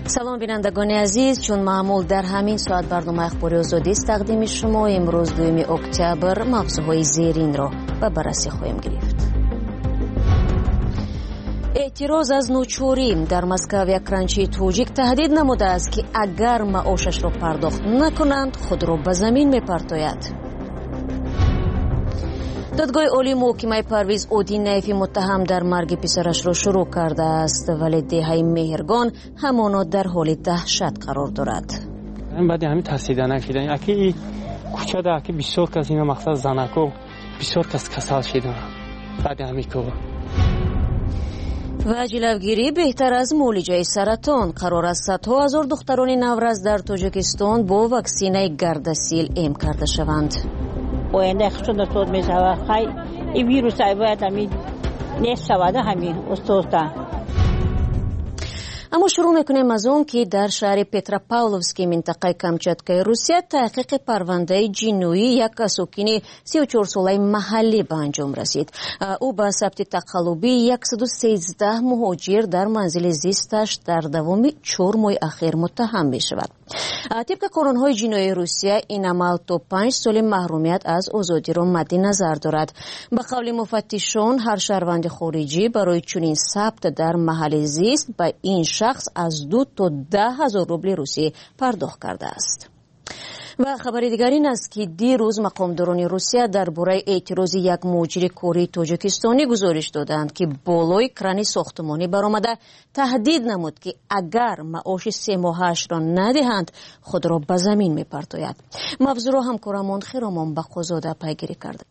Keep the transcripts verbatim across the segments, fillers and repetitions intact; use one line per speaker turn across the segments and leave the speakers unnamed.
سلام بینندگان عزیز، چون معمول در همین ساعت برنامه اخباری آزادی است تقدیم شما. امروز دوم اکتبر موضوعهای زیرین را به بررسی خواهیم گرفت. اعتراض از نوچوری در مسکو یک کرانچی توجیک تهدید نموده است که اگر معاشش را پرداخت نکنند خود را به زمین میپرتاید. دادگاه عالی محکمه پرویز اودینایفی متهم در مرگ پسرش را شروع کرده است، ولی دهه مهرگان همانا در حال دهشت قرار دارد.
بعد همین ترسیدن شدن اکی کوچه ده که بسیار کس اینا مقصد زنکو بسیار کس کسال شدن بعد همین که
و جلوگیری بهتر از معالجه سرطان. قرار است صدها هزار دختران نورز در تاجیکستان با واکسینه گردسیل ایم کرده شوند.
آینده خشونت تود می شود. خیلی این ویروس های باید همین نیست شود همین استوسته.
اما شروع میکنیم از اون که در شهر پتروپاولوفسکی منطقه کامچاتکای روسیه تحقیق پرونده جنویی یک ساکن سی و چهار ساله محلی به انجام رسید. او به ثبت تقلبی صد و سیزده مهاجر در منزل زیستش در دوام چهار ماه اخیر متهم می شود. طبق قانون‌های جنایی روسیه این عمل تا پنج سال محرومیت از آزادی را مد نظر دارد. به قول مفتشان هر شهروند خارجی برای چنین ثبت در محل زیست به این شخص از دو تا ده هزار روبل روسی پرداخت کرده است. و خبر دیگر این است که دیروز مقامداران روسیه درباره اعتراض یک مهاجر کوری تاجیکستانی گزارش دادند که بالای کران ساختمانی برآمده تهدید نمود که اگر معاش سه ماهش را ندهند خود را به زمین میپرتاید. موضوع را همکارمان خیرامان بخوزاده پیگیری کرده.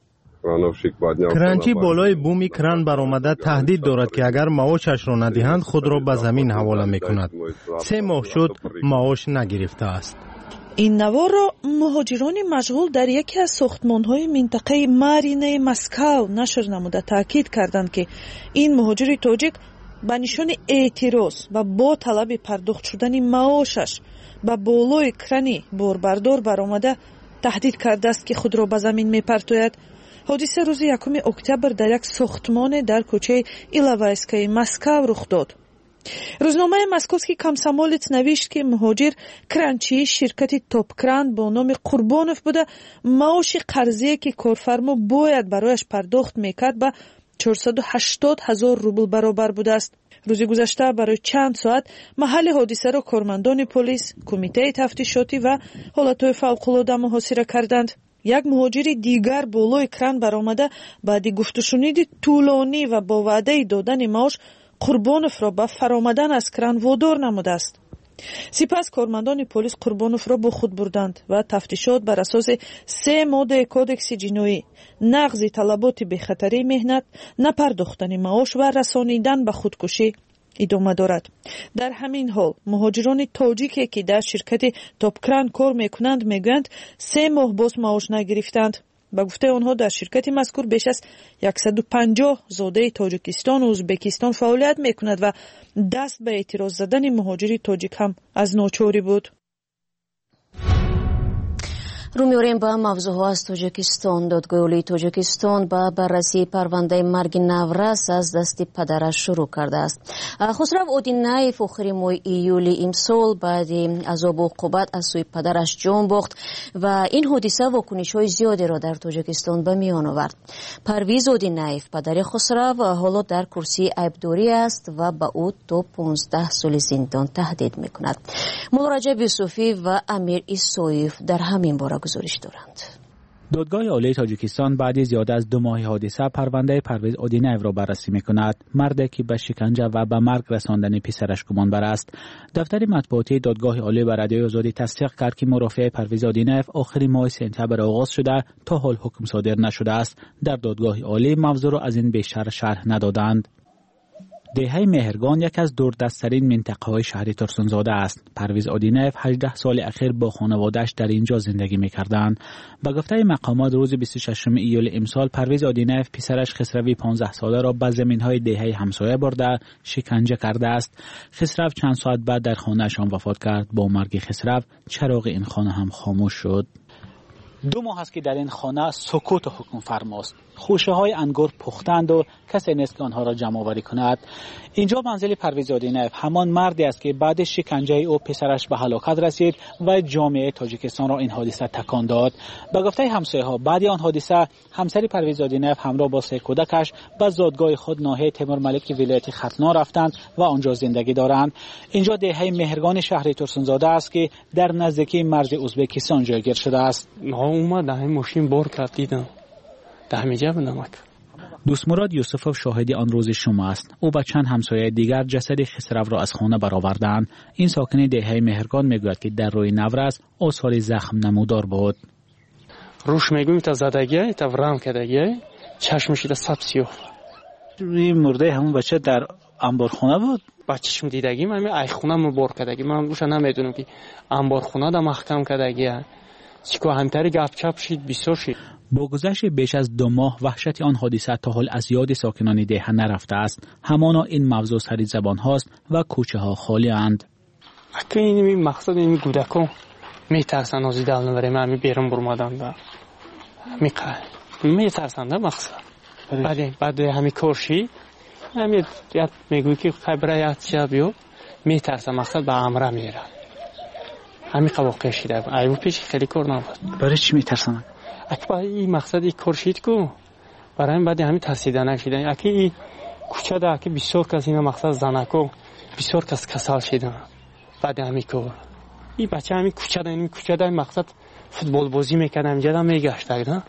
کرانچی بالای بومی کران برآمده تهدید دارد که اگر معاشش را ندهند خود را به زمین حواله میکند. سه ماه شد معاش نگرفته است.
این نوار را مهاجران مشغول در یکی از ساختمان‌های منطقه مارینه مسکو نشر نموده تاکید کردند که این مهاجر تاجیک به نشان اعتراض و با طلب پرداخت شدن معاشش به بالای کرانی باربردار برآمده تهدید کرده است که خود را به زمین میپرتاید. حادثه روز یکم اکتبر در یک ساختمان در کوچه ایلاوایسکای مسکو رخ داد. روزنامه مسکووسکی комсомолец نوشت که مهاجر کرانچی شرکت توپ کران با نام قربانوف بوده معاش قرضی که کارفرما باید برایش پرداخت میکرد به چهارصد و هشتاد هزار روبل برابر بوده است. روز گذشته برای چند ساعت محل حادثه را کارمندان پلیس، کمیته تفتیشاتی و حالتهای فوق‌العاده محاصره کردند. یک مهاجر دیگر بالای کران برآمده بعد گفتشنید طولانی و با وعده دادن معاش قربانوف را به فرآمدن از کران وادار نموده است. سپس کارمندان پلیس قربانوف را با خود بردند و تفتیشات بر اساس سه ماده کودکس جنایی، نقض طلبات بخطری مهنت، نپرداختن معاش و رسانیدن به خودکشی ادامه دارد. در همین حال مهاجران تاجیکی که در شرکت توپ کران کار میکنند میگویند سه ماه باز معاش نگرفتند. با گفته آنها در شرکت مذکور بیش از صد و پنجاه زاده تاجیکستان و ازبکستان فعالیت میکند و دست به اعتراض زدن مهاجر تاجیک هم از ناچاری بود.
رو می‌آوریم به موضوع از تاجیکستان. دادگاه عالی تاجیکستان با بررسی پرونده مرگ نورز از دست پدرش شروع کرده است. خسرو اودینایف آخر ماه ایول امسال بعد عذاب و عقوبت از سوی پدرش جان باخت و این حادثه واکنش‌های زیادی را در تاجیکستان به میان آورد. پرویز اودینایف پدر خسرو حالا در کرسی عیبداری است و به او تا پانزده سال زندان تهدید می‌کند. مولا رجب یوسفی و امیر ایسویف در همین باره گزارش دارند.
دادگاه عالی تاجیکستان بعد زیاد از دو ماه حادثه پرونده پرویز اودینایف را بررسی می‌کند. مردی که به شکنجه و به مرگ رساندن پسرش گمانبر است. دفتر مطبوعاتی دادگاه عالی بر رادیوی آزادی تصدیق کرد که مرافعه پرویز اودینایف آخر ماه سپتامبر آغاز شده تا حال حکم صادر نشده است. در دادگاه عالی موضوع را از این بیشتر شرح ندادند. دهه مهرگان یک از دوردست‌ترین منطقه‌های شهر ترسونزاده است. پرویز اودینایف هجده سال اخیر با خانواده‌اش در اینجا زندگی می‌کردند. به گفته مقامات روز بیست و ششم ایول امسال پرویز اودینایف پسرش خسروی پانزده ساله را به زمین‌های دهه همسایه برده شکنجه کرده است. خسرو چند ساعت بعد در خانه‌شان وفات کرد. با مرگ خسرو چراغ این خانه هم خاموش شد. دو ماه است که در این خانه سکوت و حکم فرماست. خوشه های انگور پختند و کسی نیست که آنها را جمع آوری کند. اینجا منزل پرویز آدینیف همان مردی است که بعد شکنجه او پسرش به هلاکت رسید و جامعه تاجیکستان را این حادثه تکان داد. به گفته همسایه ها بعد آن حادثه همسر پرویز آدینیف همراه با سه کودکش به زادگاه خود ناحیه تیمور ملک ولایت ختلان رفتند و آنجا زندگی دارند. اینجا دهه مهرگان شهر ترسونزاده است که در نزدیکی مرز ازبکستان جایگیر شده است.
ما اومد همین ماشین بار کرد دیدم. دهمیجه بنامک.
دوست مراد یوسفوف شاهدی آن روز شما است. او با چند همسایه دیگر جسد خسرو را از خانه برآوردند. این ساکن دهه مهرگان میگوید که در روی نورس آثار زخم نمودار بود.
روش میگویم تا زدگی تا ورم کردگی چشمش تا سب سیاه.
این مرده همون بچه در انبارخانه بود.
بچه‌شم دیدگی من ای خونه مو بار کردگی من روش نمیدونم که انبارخانه دا محکم کردگی. چیکو همتری گپ چپ شید بسیار شید.
با گذشت بیش از دو ماه وحشت آن حادثه تا حال از یاد ساکنان دهه نرفته است. همانا این موضوع سری زبان هاست و کوچه ها خالی اند.
اگه این مقصد این کودکان میترسن از دل نبریم همی بیرون برمادن و میقه میترسن ده مقصد. بعد بعد همی کارشی همی یاد میگوی که خبره یاد شد بیو میترسن مقصد به امره میره. همی قواقع شده. ایو پیش خیلی کار نبود.
برای چی میترسن؟
اگه این مقصدی کارشید کو برای این بعدی همین ترسیدن شدن. اگه این کوچه ده که بسیار کسی این مقصد زنکو بسیار کس کسال شدن بعد همین کار این بچه همین کوچه ده این کوچه ده مقصد فوتبال بازی میکنه همینجا ده میگشت نه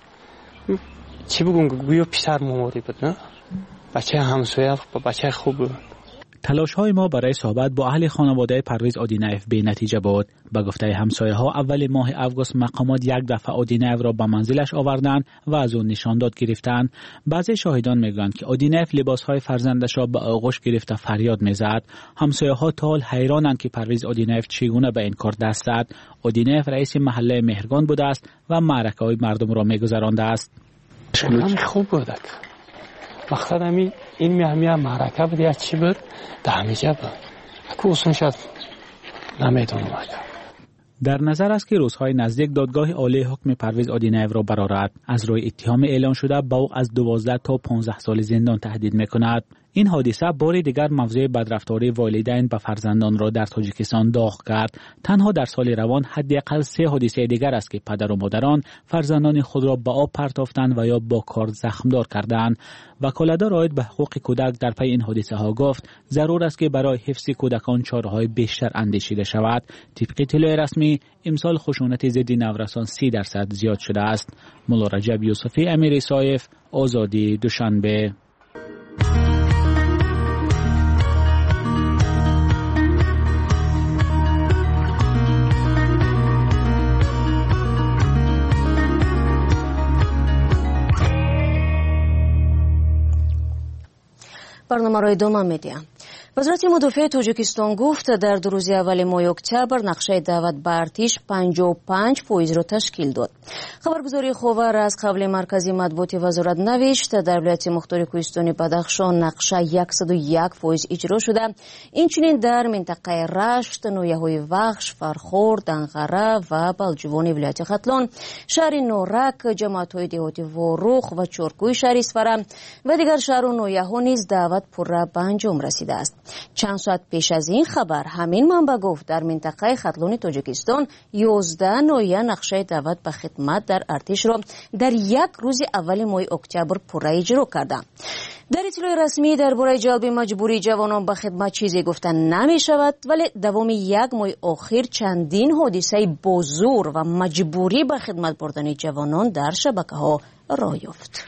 چی بگم گویا پسر مماری بود نه بچه همسایه بچه خوب بود.
تلاش های ما برای صحبت با اهل خانواده پرویز آدینیف به نتیجه بود. به گفته همسایه ها اول ماه اوگوست مقامات یک دفعه آدینیف را به منزلش آوردند و از اون نشانداد گرفتند. بعضی شاهدان میگویند که آدینیف لباس های فرزندش را به آغوش گرفته فریاد میزد. همسایه ها تا حال حیرانند که پرویز آدینیف چگونه به این کار دست زد. آدینیف رئیس محله مهرگان بوده است و معرکه های مردم را میگذرانده است.
همین خوب بود. مقصد همین این میهمیه معرکه بود یا چی بود دهمیجه بود اکو اصلا شد نمیدونم اگر
در نظر است که روزهای نزدیک دادگاه عالی حکم پرویز آدینیف را برآورد. از روی اتهام اعلام شده به او از دوازده تا پانزده سال زندان تهدید میکند. این حادثه بار دیگر موضوع بدرفتاری والدین به فرزندان را در تاجیکستان داغ کرد. تنها در سال روان حداقل سه حادثه دیگر است که پدر و مادران فرزندان خود را به آب پرتافتند و یا با کار زخمدار کردند. وکالتدار عاید به حقوق کودک در پی این حادثه ها گفت ضرور است که برای حفظ کودکان چاره‌های بیشتر اندیشیده شود. طبق اطلاع رسمی امسال خشونت ضد نورسان سی درصد زیاد شده است. مولا رجب یوسفی، امیر سایف، آزادی، دوشنبه.
برنامه را ادامه میدیم. وزارت مدافع تاجیکستان گفت در دو روز اول ماه اکتبر نقشه دعوت به ارتش پنجاه و پنج فویز را تشکیل داد. خبرگزاری خاور از قبل مرکزی مطبوعات وزارت نوشت در ولایت مختار کوهستانی بدخشان نقشه صد و یک فویز اجرا شده. اینچنین در منطقه رشت، نویه‌های وخش، فرخور، دنغره و بلجوان ولایت ختلان، شهر نورک، جماعت‌های دهاتی وروخ و چرکوی شهر اسفره و دیگر شهر و نویه‌ها نیز دعوت پرره به انجام رسیده است. چند ساعت پیش از این خبر همین منبع گفت در منطقه ختلون تاجیکستان یازده نویه نقشه دعوت به خدمت در ارتش را در یک روز اول ماه اکتبر پرره اجرا کردند. در اطلاع رسمی درباره جلب مجبوری جوانان به خدمت چیزی گفتن نمی شود، ولی دوام یک ماه اخیر چندین حادثه بزرگ و مجبوری به خدمت بردن جوانان در شبکه ها راه یافت.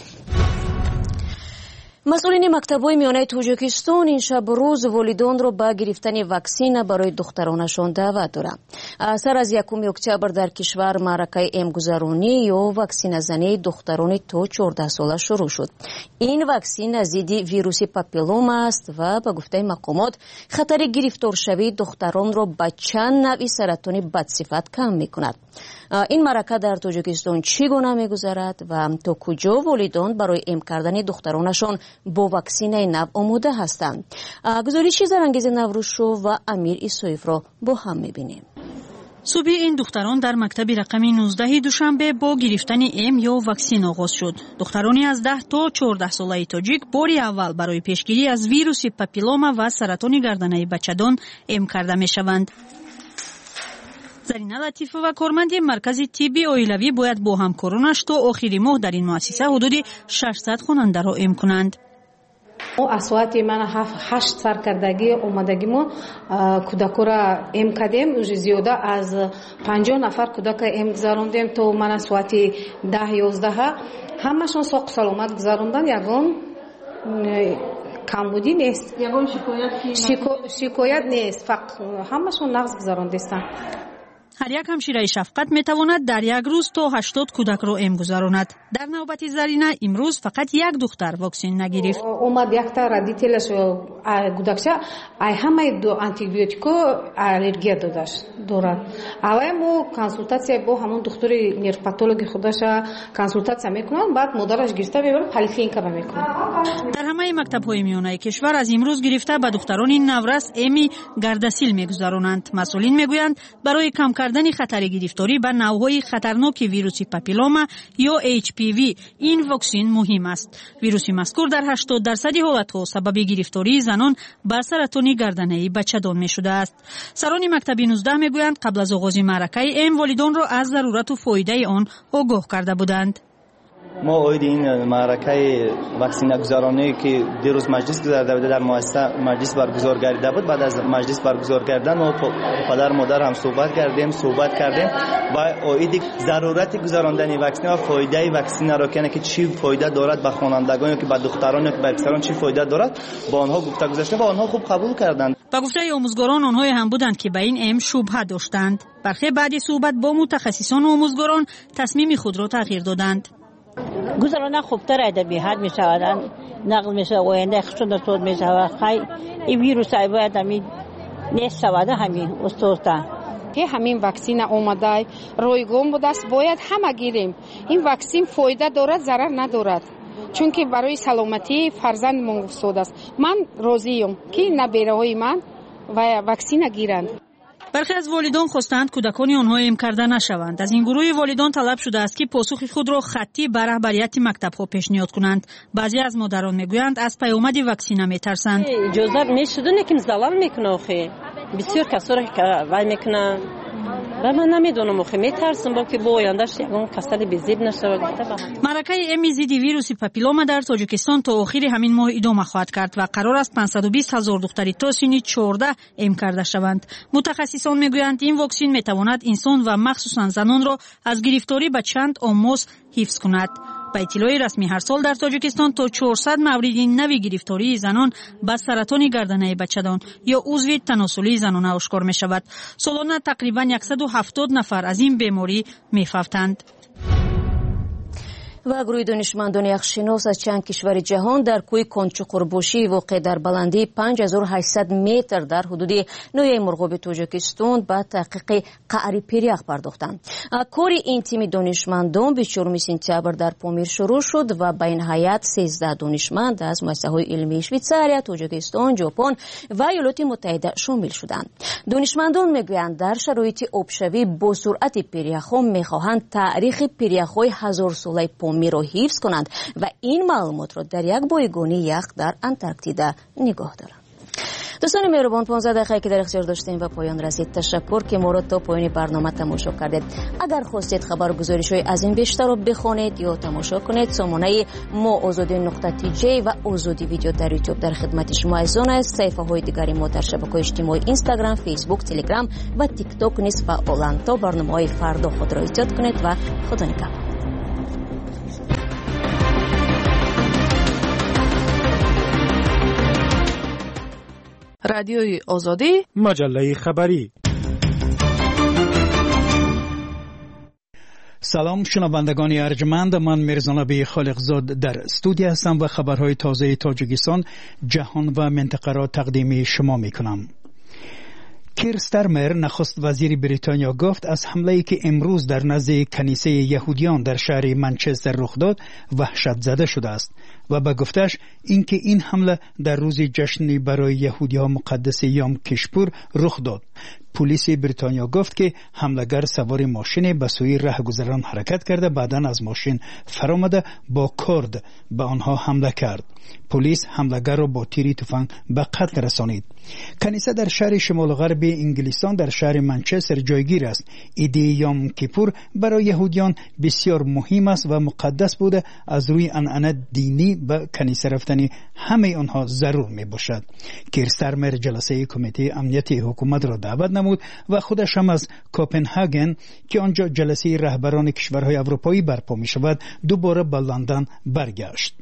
مسئولین مکتب‌های میانه تاجیکستان این شب روز والدان را به گرفتن واکسن برای دخترانشان دعوت دارند. سر از یکم اکتبر در کشور معرکه امگذرانی یا واکسن زنی دختران تا چهارده ساله شروع شد. این واکسن ضد ویروس پاپیلوما است و به گفته مقامات خطر گرفتار شوی دختران را به چند نوع سرطان بدصفت کم می‌کند. این معرکه در تاجیکستان چگونه می‌گذرد و تا کجا والدان برای ام کردن دخترانشان با واکسن نو آماده هستند؟ گزارش زرانگیز نوروز شو و امیر ایسویف را با هم می‌بینیم.
صبح این دختران در مکتب رقم نوزده دوشنبه با گرفتن ام یا واکسن آغاز شد. دخترانی از ده تا چهارده ساله تاجیک باری اول برای پیشگیری از ویروس پاپیلوما و سرطان گردنه بچه‌دان ام کرده می شوند. زرینه لطیفه و کارمند مرکز طبی اویلوی باید با همکارانش تا آخر ماه در این مؤسسه حدود ششصد خواننده را ام کنند.
او اسوات من هشت سرکردگی اومدگی ما کودکو را ام کردیم. اوج زیاده از پنجاه نفر کودک ام گذاروندیم تو من اسوات ده یازده همشون ساق سلامت گذاروندن. یگان کمبودی نیست، یگان شکایت شکایت نیست، فقط همشون نقض گذاروندستن.
هر یک همشیره شفقت می تواند در یک روز تا هشتاد کودک را ام گذراند. در نوبت زرینه امروز فقط یک دختر واکسن نگرفت.
اومد یک تا ردیتلش کودکچه ای همه دو آنتیبیوتیکو الرژی داشت دارد. اول ما کنسولتاسیون با همون دکتر نورپاتولوژی خودش کنسولتاسیون میکنن، بعد مادرش گرفته میبره پلیکلینیک را میکنه. در
همه مکتب‌های میانه کشور از امروز گرفته به دختران نورس امی گردسیل میگذرانند. مسئولین میگویند برای کم کردن خطر گرفتاری به نوع‌های خطرناک ویروس پاپیلوما یا اچ پی وی این واکسن مهم است. ویروس مذکور در هشتاد درصد حالت‌ها سبب گرفتاری زنان به سرطان گردنه بچه‌دان می‌شده است. سران مکتب نوزده میگویند قبل از آغاز معرکه ام والدان را از ضرورت و فایده آن آگاه کرده بودند.
ما اوید این معرکه واکسینه گذارانه که دیروز مجلس گذارده بود در مؤسسه مجلس برگزار گردیده بود، بعد از مجلس برگزار کردن ما پدر مادر هم صحبت کردیم صحبت کردیم و اوید ضرورت گذراندن واکسن و فایده واکسن را که چی فایده دارد به خوانندگان که به دختران که به پسران چی فایده دارد با آنها گفته گذاشتیم و آنها خوب قبول کردند.
با گفته آموزگاران آنها هم بودند که به این ام شبهه داشتند. برخی بعد صحبت با متخصصان و آموزگاران تصمیم خود را تغییر دادند.
گذرانه خوبتر ادبیات می شود، نقل می شود، آینده خشون در طور می شود. خیلی این ویروس های باید همین نیست شود همین استورتا
که همین واکسن آمده رایگان بوده است باید همه گیریم. این واکسن فایده دارد ضرر ندارد، چون که برای سلامتی فرزند مفید است. من راضیم که نبیره های من و واکسن گیرند.
برخی از والدان خواستند کودکان آنها ام کرده نشوند. از این گروه والدان طلب شده است که پاسخ خود را خطی به رهبریت مکتب‌ها پیشنهاد کنند. بعضی از مادران میگویند از پیامد واکسن میترسند.
اجازه میشدن که زلال میکنه آخه بسیار کسایی که وای میکنه و من نمیدونم آخه میترسم با که با آیندهش یگان کسل بزید نشه.
معرکه ام ضد ویروس پاپیلوما در تاجیکستان تا آخر همین ماه ادامه خواهد کرد و قرار است پانصد و بیست هزار دختری تا سن چهارده ام کرده شوند. متخصصان میگویند این واکسن میتواند انسان و مخصوصا زنان را از گرفتاری به چند آموز حفظ کند. با اطلاع رسمی هر سال در تاجیکستان تا چهارصد مورد نوی گرفتاری زنان به سرطان گردنه بچه‌دان یا عضو تناسلی زنانه آشکار می شود. سالانه تقریبا صد و هفتاد نفر از این بیماری می فوتند.
و گروه دانشمندان یخشناس از چند کشور جهان در کوه کنچقربوشی واقع در بلندی پنج هزار و هشتصد متر در حدود ناحیه مرغوب تاجیکستان به تحقیق قعر پیریخ پرداختند. کار این تیم دانشمندان بیست و چهارم سپتامبر در پامیر شروع شد و به این هیئت سیزده دانشمند از مؤسسه‌های علمی شویتزاریا، تاجیکستان، ژاپن و ایالات متحده شامل شدند. دانشمندان میگویند در شرایط آبشوی با سرعت پیریخ‌ها میخواهند تاریخ پیریخ‌های هزار ساله می را حفظ کنند و این معلومات را در یک بایگانی یخ در انتارکتیدا نگاه دارند. دوستان مهربان، پانزده دقیقه که در اختیار داشتیم و پایان رسید. تشکر که ما را تا پایان برنامه تماشا کردید. اگر خواستید خبرگزاری‌های از این بیشتر را بخوانید یا تماشا کنید، سامانه ما آزادی نقطه تی جی و آزادی ویدیو در یوتیوب در خدمت شما عزیزان است. صفحه‌های دیگری ما در شبکه‌های اجتماعی اینستاگرام، فیسبوک، تلگرام و تیک تاک نیز فعالند. تا برنامه‌های فردا خود را ایجاد کنید و خدا نگهدار.
رادیوی آزادی،
مجله خبری.
سلام شنوندگان ارجمند، من میرزانبی خالقزاد در استودیو هستم و خبرهای تازه تاجیکستان، جهان و منطقه را تقدیم شما میکنم. کیر ستارمر نخست وزیر بریتانیا گفت از حمله‌ای که امروز در نزد کنیسه یهودیان در شهر منچستر رخ داد وحشت زده شده است و به گفتش اینکه این حمله در روز جشنی برای یهودیان مقدس یوم کیپور رخ داد. پلیس بریتانیا گفت که حمله‌گر سوار ماشین به سوی رهگذران حرکت کرده، بعداً از ماشین فرآمده با کرد به آنها حمله کرد. پلیس حمله‌گر را با تیر تفنگ به قتل رسانید. کنیسه در شهر شمال غرب انگلستان در شهر منچستر جایگیر است. ایده یوم کیپور برای یهودیان بسیار مهم است و مقدس بوده. از روی عنعنه دینی به کنیسه رفتن همه آنها ضرور می باشد. کیر استارمر جلسه کمیته امنیت حکومت را دعوت نمود و خودش هم از کوپنهاگن که آنجا جلسه رهبران کشورهای اروپایی برپا می شود دوباره به لندن برگشت.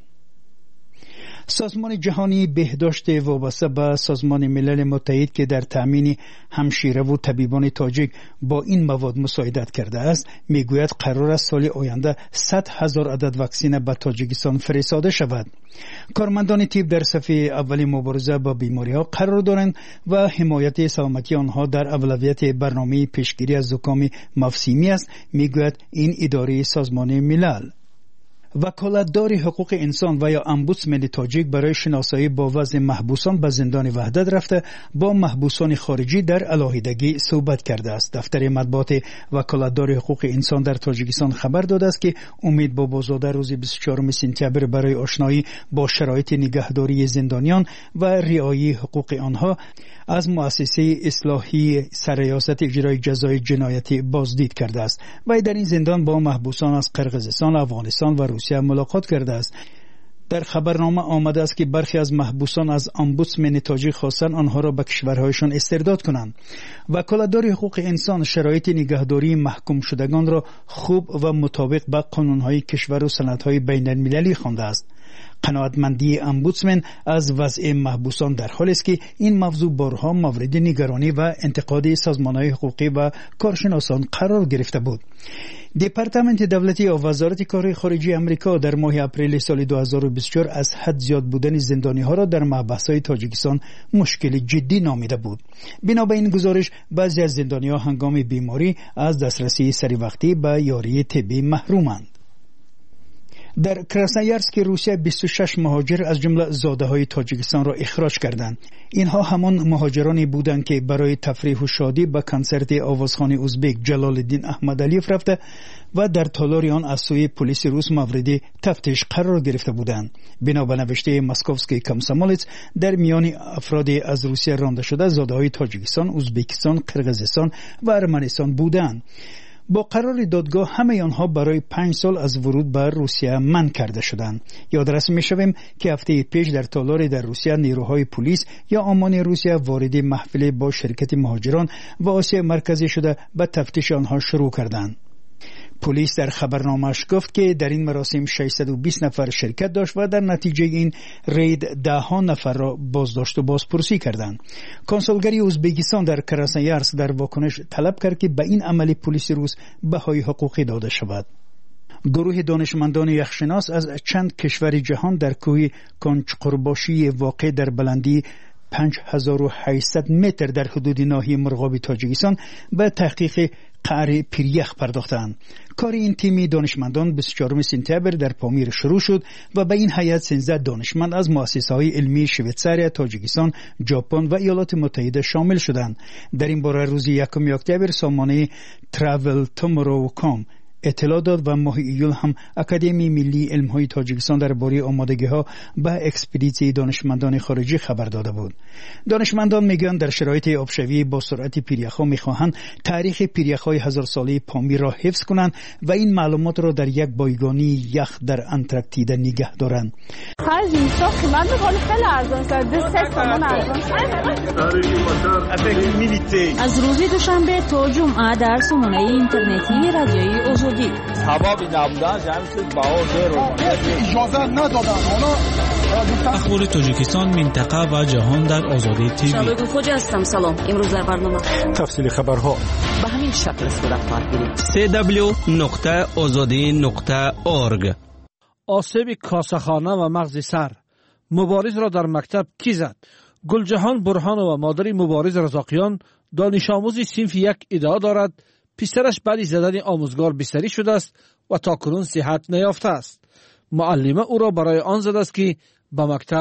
سازمان جهانی بهداشت وابسته به سازمان ملل متحد که در تأمین همشیره و طبیبان تاجیک با این مواد مساعدت کرده است میگوید قرار است سال آینده صد هزار عدد واکسن به تاجیکستان فرستاده شود. کارمندان طب در صف اول مبارزه با بیماری ها قرار دارند و حمایت سلامتی آنها در اولویت برنامه پیشگیری از زکام مفصلی است، میگوید این اداره سازمان ملل. وکالتدار حقوق انسان و یا امبودسمن تاجیک برای شناسایی با وضع محبوسان به زندان وحدت رفته با محبوسان خارجی در علاهیدگی صحبت کرده است. دفتر مطبوعات وکالتدار حقوق انسان در تاجیکستان خبر داده است که امید بابازاده روز بیست و چهارم سپتامبر برای آشنایی با شرایط نگهداری زندانیان و رعایت حقوق آنها از مؤسسه اصلاحی سرریاست اجرای جزای جنایتی بازدید کرده است و در این زندان با محبوسان از قرقیزستان، افغانستان و روسیه ملاقات کرده است. در خبرنامه آمده است که برخی از محبوسان از امبودسمن تاجیک خواستند آنها را به کشورهایشان استرداد کنند. وکالتدار حقوق انسان شرایط نگهداری محکوم شدگان را خوب و مطابق با قانونهای کشور و سندهای بین المللی خوانده است. قناعتمندی امبودسمن از وضع محبوسان در حالی است که این موضوع بارها مورد نگرانی و انتقاد سازمان‌های حقوقی و کارشناسان قرار گرفته بود. دپارتمنت دولتی یا وزارت کار خارجه آمریکا در ماه اپریل سال دو هزار و بیست و چهار از حد زیاد بودن زندانی‌ها را در محبس‌های تاجیکستان مشکل جدی نامیده بود. بنا به این گزارش بعضی از زندانی‌ها هنگام بیماری از دسترسی سریع به یاری طبی محرومند. در کراسنویارسک روسیه بیست و شش مهاجر از جمله زاده‌های تاجیکستان را اخراج کردند. اینها همان مهاجرانی بودند که برای تفریح و شادی به کنسرت آوازخوان ازبک جلال الدین احمدعلیف رفته و در تالار آن از سوی پلیس روس مورد تفتیش قرار گرفته بودند. بنا به نوشته مسکوفسکی کامسومولتس در میان افراد از روسیه رانده شده زاده‌های تاجیکستان، ازبکستان، قرقیزستان و ارمنستان بودند. با قرار دادگاه همه آنها برای پنج سال از ورود به روسیه منع کرده شدند. یادرس می‌شویم که هفته پیش در تالار در روسیه نیروهای پلیس یا آمان روسیه وارد محفل با شرکت مهاجران و آسیا مرکزی شده به تفتیش آنها شروع کردند. پلیس در خبرنامه‌اش گفت که در این مراسم ششصد و بیست نفر شرکت داشت و در نتیجه این رید ده ها نفر را بازداشت و بازپرسی کردند. کنسولگری ازبکستان در کراسنویارسک در واکنش طلب کرد که به این عمل پلیس روس بهای حقوقی داده شود. گروه دانشمندان یخشناس از چند کشور جهان در کوه کنچقرباشی واقع در بلندی پنج هزار و هشتصد متر در حدود ناحیه مرغابی تاجیکستان به تحقیق قعر پیریخ پرداختند. کار این تیمی دانشمندان بیست و چهارم سپتامبر در پامیر شروع شد و به این هیئت سیزده دانشمند از مؤسسه‌های علمی شویتزاریا، تاجیکستان، ژاپن و ایالات متحده شامل شدند. در این باره روز یکم اکتبر سامانه تراول تومورو کام اطلاع داد و ماه ایول هم اکادمی ملی علم‌های تاجیکستان درباره آمادگی‌ها به اکسپدیسیون دانشمندان خارجی خبر داده بود. دانشمندان میگن در شرایط آبشوی با سرعت پیریخ‌ها می‌خواهند تاریخ پیریخ‌های هزار ساله پامیر را حفظ کنند و این معلومات را در یک بایگانی یخ در انتارکتیدا نگه دارند.
از روز دوشنبه تا جمعه در سامانه اینترنتی رادیوی آزادی
سببی نبودن جمعیت باور اجازه ندادن.
اخبار تاجیکستان، منطقه و جهان در آزادی تیوی.
شبکه خوجا هستم. سلام. امروز در برنامه
تفصیل خبرها
به همین شکل صورت خواهد گرفت.
سی دبلیو نقطه آزادی نقطه اورگ.
آسیب کاسه‌خانه و مغز سر، مبارز را در مکتب کی زد؟ گلجهان برهان و مادر مبارز رزاقیان دانش آموزی صنف یک ادعا دارد پسرش بعد از زدن آموزگار بستری شده است و تاکنون صحت نیافته است. معلمه او را برای آن زده است که به مکتب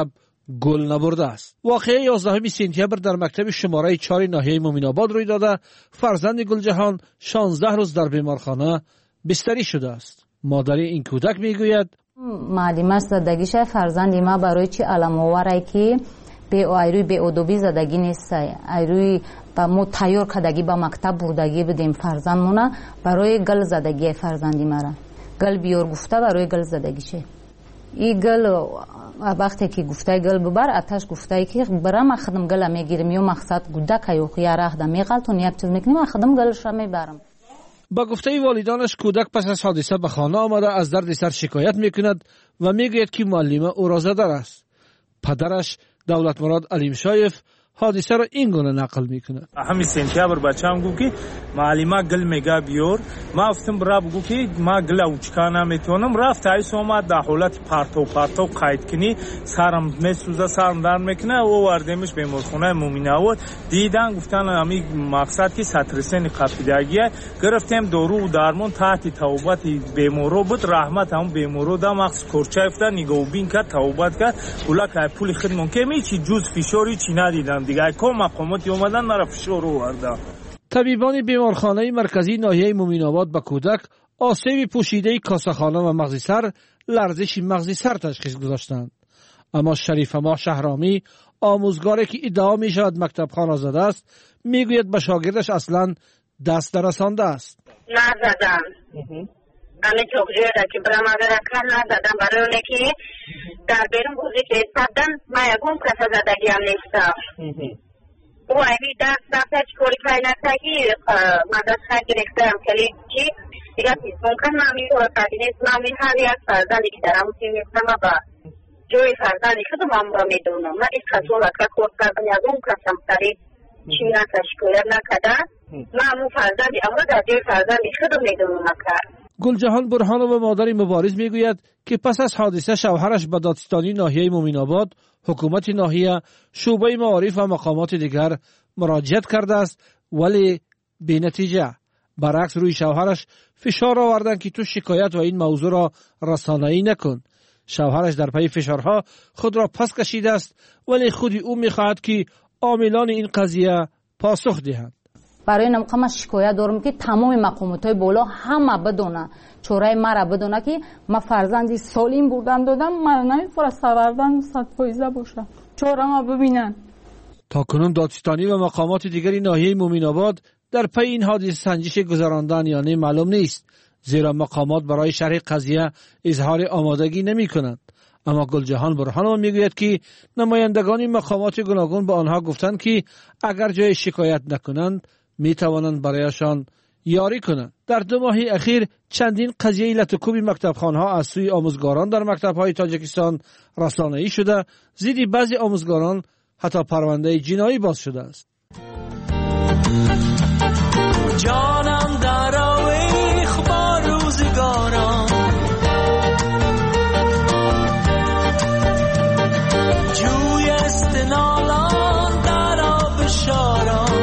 گل نبرده است. واقعه یازدهم سپتامبر در مکتب شماره چهار ناحیه مومین آباد روی داده. فرزند گلجهان شانزده روز در بیمارخانه بستری شده است. مادر این کودک میگوید
معلم است زدگیش فرزند ما برای چی علم آوره که به ایروی به ادبی زدگی نیست، ایروی با مو تیار کردگی با مکتب بردگی بدیم فرزندمونه برای گل زدگی فرزندی مرا گل بیار گفته برای گل زدگیشه. این گل وقتی که گفته گل ببر آتش گفته که برام خدم گل میگیرم یا مقصد گوده که یوخی راه دم میغلطون یک چیز میکنیم خدم گلش را میبرم.
با گفته والدانش کودک پس از حادثه به خانه آمده از درد سر شکایت میکند و میگوید که معلم او را زده است. پدرش دولت مراد علیم شایف حادثه را این گونه نقل میکنه.
همین سپتامبر بچه‌ام گفت که معلم گل میگه بیار، ما گفتم برا بگو که ما گل اوچکا نمیتونم. رفت ایس اومد در حالت پرتو پرتو قید کنی سرم میسوزه سرم در میکنه و وردیمش بیمارخانه مومین آباد. دیدن گفتن همین مقصد که سترسین قفیدگیه. گرفتیم دارو و درمان تحت توبت بیمارو بود. رحمت هم بیمارو دا مقصد کورچه افتاد نگاه بین کرد توبت کرد اولا که پول خدمون که می چی جز فشاری چی ندیدم دیگه که مقاماتی اومدن مرا فشار آورده.
طبیبان بیمارخانه مرکزی ناحیه مومین آباد به کودک آسیب پوشیده کاسه‌خانه و مغز سر، لرزش مغز سر تشخیص گذاشتند. اما شریف ما شهرامی آموزگاری که ادعا می شود مکتب خانه زده است میگوید به شاگردش اصلا دست درسانده است.
نزدم همه چوکجوره که برام اگر اکر نزدم برای اونه که در بیرون بوزی که استادن ما یکم کسا زدگی هم نیستم او ایمی دست دسته چکوری کهی نکتگی مدرس خیلی گرفتم کلی چی دیگه ممکن نامی طور قدی نیست نامی هر یک فرزندی که در همون تیم نیستم با جوی فرزندی خودم هم را میدونم من ایست خصول اکر کورد کردن یکم کسم سری چی نکتا شکویر نکده من همون فرزندی اما در جوی فرزندی خودم میدونم اکر.
گلجهان برهانو و مادر مبارز میگوید که پس از حادثه شوهرش به دادستانی ناحیه مومین آباد، حکومت ناحیه، شعبه معارف و مقامات دیگر مراجعت کرده است ولی بی نتیجه. برعکس روی شوهرش فشار آوردن که تو شکایت و این موضوع را رسانه‌ای نکن. شوهرش در پی فشارها خود را پس کشیده است ولی خودی او میخواهد که عاملان این قضیه پاسخ دهند.
برای این مقام شکایت دارم که تمام مقامات‌های بالا همه بدونه چورای مرا بدونه که ما فرزندی سالم بودن دادم من نمی‌فرست سوردن صد فایزه باشه چورا ما ببینن.
تا کنون دادستانی و مقامات دیگری ناحیه مومین آباد در پی این حادثه سنجش گذراندن یا نه معلوم نیست، زیرا مقامات برای شرح قضیه اظهار آمادگی نمی کنند. اما گلجهان برهانو میگوید که نمایندگان مقامات گوناگون به آنها گفتند که اگر جای شکایت نکنند می توانند برایشان یاری کنند. در دو ماه اخیر چندین قضیه لطکوب مکتبخانه‌ها از سوی آموزگاران در مکتب‌های تاجیکستان رسانه‌ای شده، زیر بعضی آموزگاران حتی پرونده جنایی باز شده است.
جانم در آویخ با روزگاران جوی استنالان در آب شاران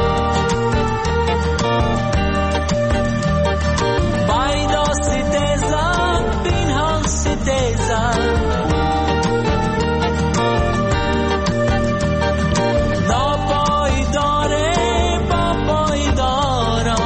بایدا سیده زن بین هم سیده زن ناپایداره با پایداران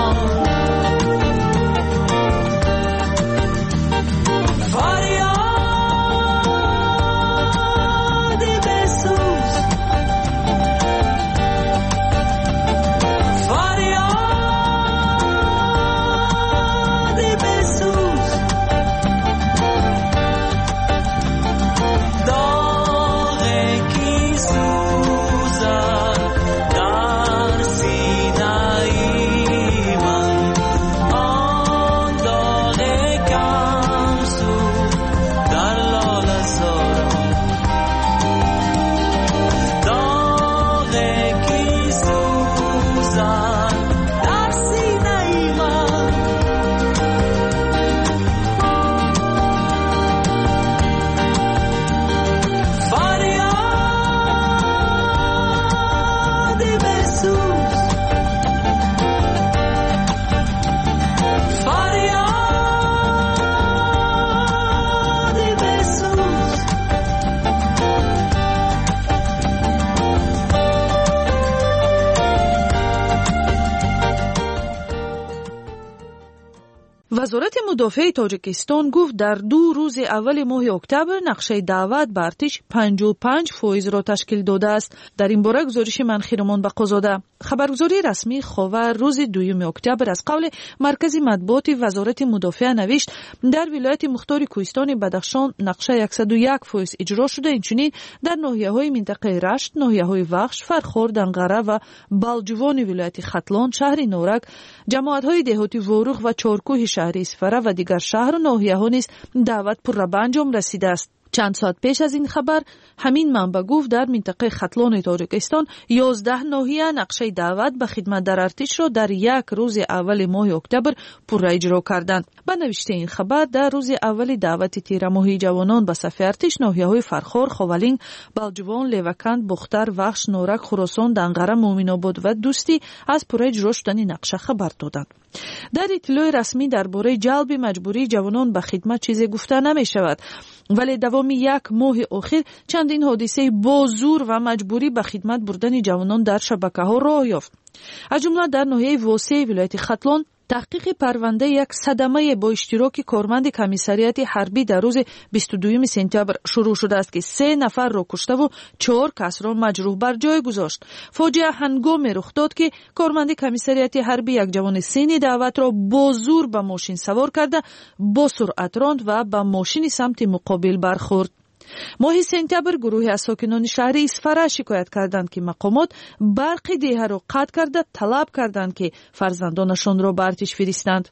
مدافع تاجیکستان گفت در دو روز اول ماه اکتبر نقشه دعوت به ارتش پنجاه و پنج فایز را تشکیل داده است. در این باره گزارش منخیرمان بقازاده. خبرگزاری رسمی خاور روز دوم اکتبر از قول مرکز مطبوعات وزارت مدافع نوشت در ولایت مختار کوهستان بدخشان نقشه صد و یک فایز اجرا شده. اینچنین در ناحیه‌های منطقه رشت، ناحیه‌های وخش، فرخار، دنقره و بالجوان ولایت ختلان، شهر نورک، جماعت‌های دهاتی وروغ و چارکوه شهر اسفره و دیگر شهر و ناحیه‌ها نیز دعوت پر به انجام رسیده است. چند ساعت پیش از این خبر همین منبع گفت در منطقه ختلان تاجیکستان یازده ناحیه نقشه دعوت به خدمت در ارتش را در یک روز اول ماه اکتبر پر اجرا کردند. با نوشته این خبر در روز اول دعوت تیر ماهی جوانان به صف ارتش ناحیه‌های فرخار، خاولین، بالجوان، لیوکند، بختر، وخش، نورک، خراسان، دنقره، مومن‌آباد و دوستی از پر اجرا شدن نقشه خبر دادند. در اطلاع رسمی درباره جلب مجبوری جوانان به خدمت چیزی گفته نمی شود، ولی دوام یک ماه اخیر چندین حادثه با زور و مجبوری به خدمت بردن جوانان در شبکه‌ها راه یافت. از جمله در ناحیه واسع ولایت ختلان تحقیق پرونده یک صدمه با اشتراک کارمند کمیسریات حربی در روز بیست و دوم سپتامبر شروع شده است که سه نفر را کشته و چهار کس را مجروح بر جای گذاشت. فاجعه هنگامی رخ داد که کارمند کمیسریات حربی یک جوان سین دعوت را با زور به ماشین سوار کرده با سرعت راند و به ماشین سمت مقابل برخورد. ماه سپتامبر گروهی از ساکنان شهر اسفره شکایت کردند که مقامات برق دیه را قطع کرده طلب کردند که فرزندانشان را به ارتش فرستند.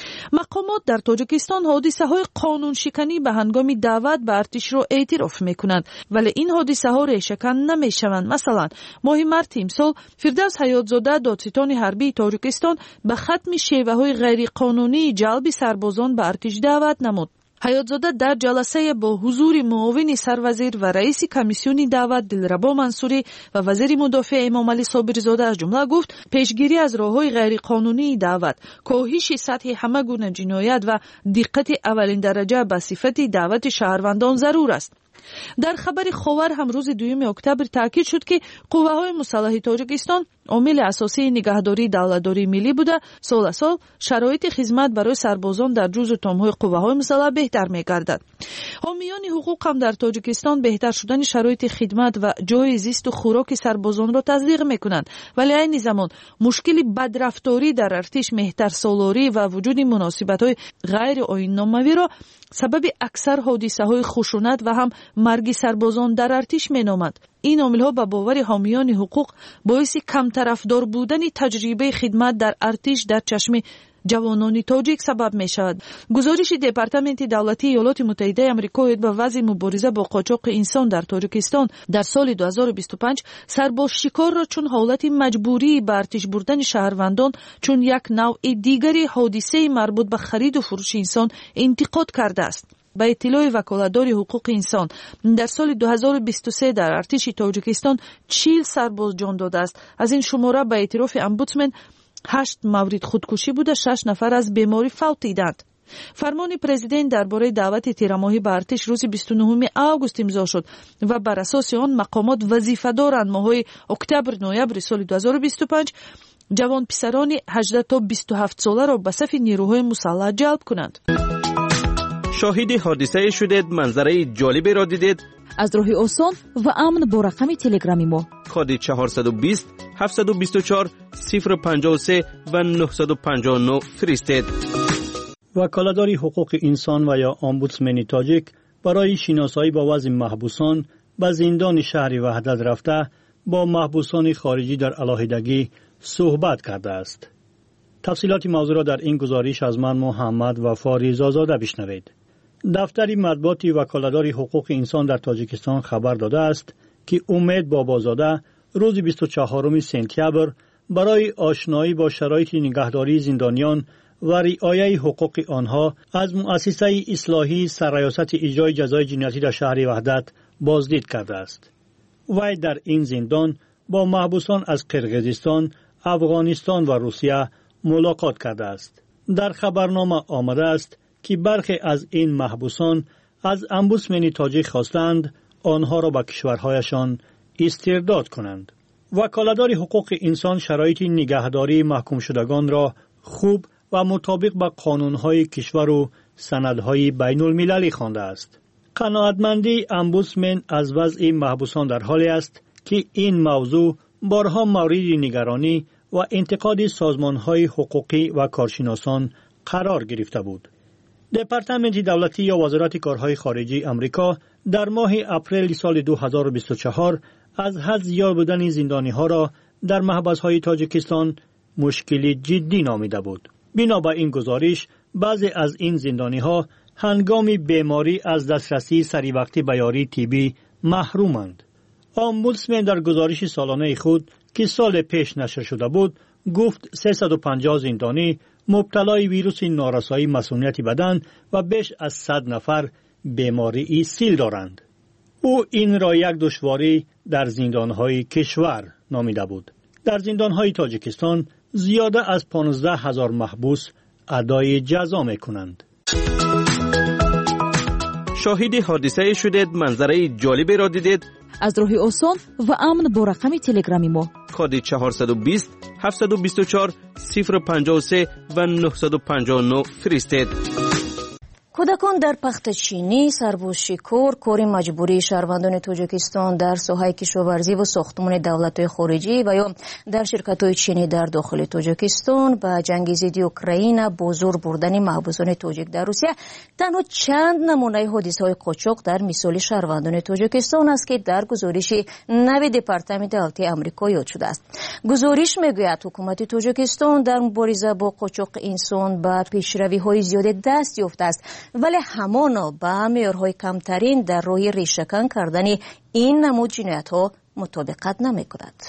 مقامات در تاجیکستان حادثه های قانون شکنی به هنگام دعوت به ارتش را اعتراف می کنند، ولی این حادثه ها ریشه‌کن نمی شوند. مثلا ماه مارس امسال فردوس حیاتزاده دادستان حربی تاجیکستان به ختم شیوه های غیر قانونی جلب سربازان به ارتش دعوت نمود. حیاتزاده در جلسه با حضور معاون سروزیر و رئیس کمیسیون دعوت دلربا منصوری و وزیر مدافع امام علی صابرزاده از جمله گفت پیشگیری از راه‌های غیر قانونی دعوت، کاهش سطح همه گونه جنایت و دقت اولین درجه به صفت دعوت شهروندان ضرور است. در خبر خاور هم روز دوم اکتبر تاکید شد که قوه‌های مسلح تاجیکستان عامل اساسی نگهداری دولتداری ملی بوده. سال سال شرایط خدمت برای سربازان در جزء تام‌های قوه‌های مسلح بهتر می‌گردد. حامیان حقوق هم در تاجیکستان بهتر شدن شرایط خدمت و جای زیست و خوراک سربازان را تصدیق می‌کنند، ولی عین زمان مشکل بدرفتاری در ارتش، مهترسالاری و وجود مناسبت‌های غیر آیین‌ناموی را سبب اکثر حادثه‌های خشونت و هم مرگ سربازان در ارتش می‌نامند. این عامل‌ها به باور حامیان حقوق باعث کم طرفدار بودن تجربه خدمت در ارتش در چشم جوانان تاجیک سبب می شود. گزارش دپارتمنت دولتی ایالات متحده آمریکا به وضع مبارزه با قاچاق انسان در تاجیکستان در سال دو هزار و بیست و پنج سرباز شکار را چون حالت مجبوری به ارتش بردن شهروندان چون یک نوع دیگری حادثه مربوط به خرید و فروش انسان انتقاد کرده است. به اطلاع وکالتدار حقوق انسان در سال دو هزار و بیست و سه در ارتش تاجیکستان چهل سرباز جان داده است. از این شماره به اعتراف امبودسمن هشت مورد خودکشی بوده، شش نفر از بیماری فوت دیدند. فرمان پرزیدنت درباره دعوت تیرماهی به ارتش روز بیست و نهم آگوست امضا شد و بر اساس آن مقامات وظیفه دارند ماه‌های اکتبر نوامبر سال دو هزار و بیست و پنج جوان پسران هجده تا بیست و هفت ساله را به صف نیروهای مسلح جلب کنند.
شاهد حادثه شدید، منظره جالبی را دیدید؟
از راه آسان و امن با رقم تلگرامی ما
کد چهارصد و بیست هفتصد و بیست و چهار صفر پنجاه و سه و نهصد و پنجاه و نه فرستید.
وکالتدار حقوق انسان و یا امبودسمن تاجیک برای شناسایی با وضع محبوسان به زندان شهر وحدت رفته با محبوسان خارجی در علیحدگی صحبت کرده است. تفصیلات موضوع را در این گزارش از من محمد وفاری زازاده بشنوید. دفتر مطبوعات وکالتدار حقوق انسان در تاجیکستان خبر داده است که امید بابازاده روز بیست و چهارم سپتامبر برای آشنایی با شرایط نگهداری زندانیان و رعایت حقوق آنها از مؤسسه اصلاحی سرریاست اجرای جزای جنایتی در شهر وحدت بازدید کرده است. وی در این زندان با محبوسان از قرقیزستان، افغانستان و روسیه ملاقات کرده است. در خبرنامه آمده است که برخی از این محبوسان از امبودسمن تاجیک خواستند آنها را به کشورهایشان استرداد کنند. وکالتدار حقوق انسان شرایط نگهداری محکوم شدگان را خوب
و مطابق با قانونهای کشور و سندهای بین المللی خوانده است. قناعتمندی امبودسمن از وضع محبوسان در حالی است که این موضوع بارها مورد نگرانی و انتقاد سازمانهای حقوقی و کارشناسان قرار گرفته بود. دپارتمنت دولتی یا وزارت کارهای خارجی امریکا در ماه اپریل سال دو هزار و بیست و چهار از حد زیاد بودن زندانی ها را در محبس‌های تاجیکستان مشکل جدی نامیده بود. بنا این گزارش بعضی از این زندانی ها هنگام بیماری از دسترسی سری وقتی به یاری طبی محرومند. امبودسمن در گزارش سالانه خود که سال پیش نشر شده بود گفت سیصد و پنجاه زندانی مبتلای ویروس نارسایی مسمومیت بدن و بیش از صد نفر بیماری سیل دارند. او این را یک دشواری در زندانهای کشور نامیده بود. در زندانهای تاجیکستان زیاده از پانزده هزار محبوس ادای جزا می کنند.
شاهد حادثه شدید، منظره جالبی را دیدید؟
از راه آسان و امن با رقم تلگرامی ما
کد چهارصد و بیست هفتصد و بیست و چهار صفر پنجاه و سه و نهصد و پنجاه و نه فرستید.
کودکان در پختچینی، سربازشکار، کار مجبوری شهروندان تاجیکستان در ساحه کشاورزی و ساختمان دولت‌های خارجی و یا در شرکت‌های چینی در داخل تاجیکستان با جنگ ضد اوکراین با زور بردن محبوسان تاجیک در روسیه تنها چند نمونه حادثه‌های قاچاق در مثال شهروندان تاجیکستان است که در گزارش نوی دپارتمنت دولتی آمریکا یاد شده است. گزارش میگوید حکومت تاجیکستان در مبارزه با قاچاق انسان با پیشروی‌های زیاد دست یافته است، ولی همانا با معیارهای کمترین در راه ریشه‌کن کردن این نمود جنایت‌ها مطابقت نمی‌کند.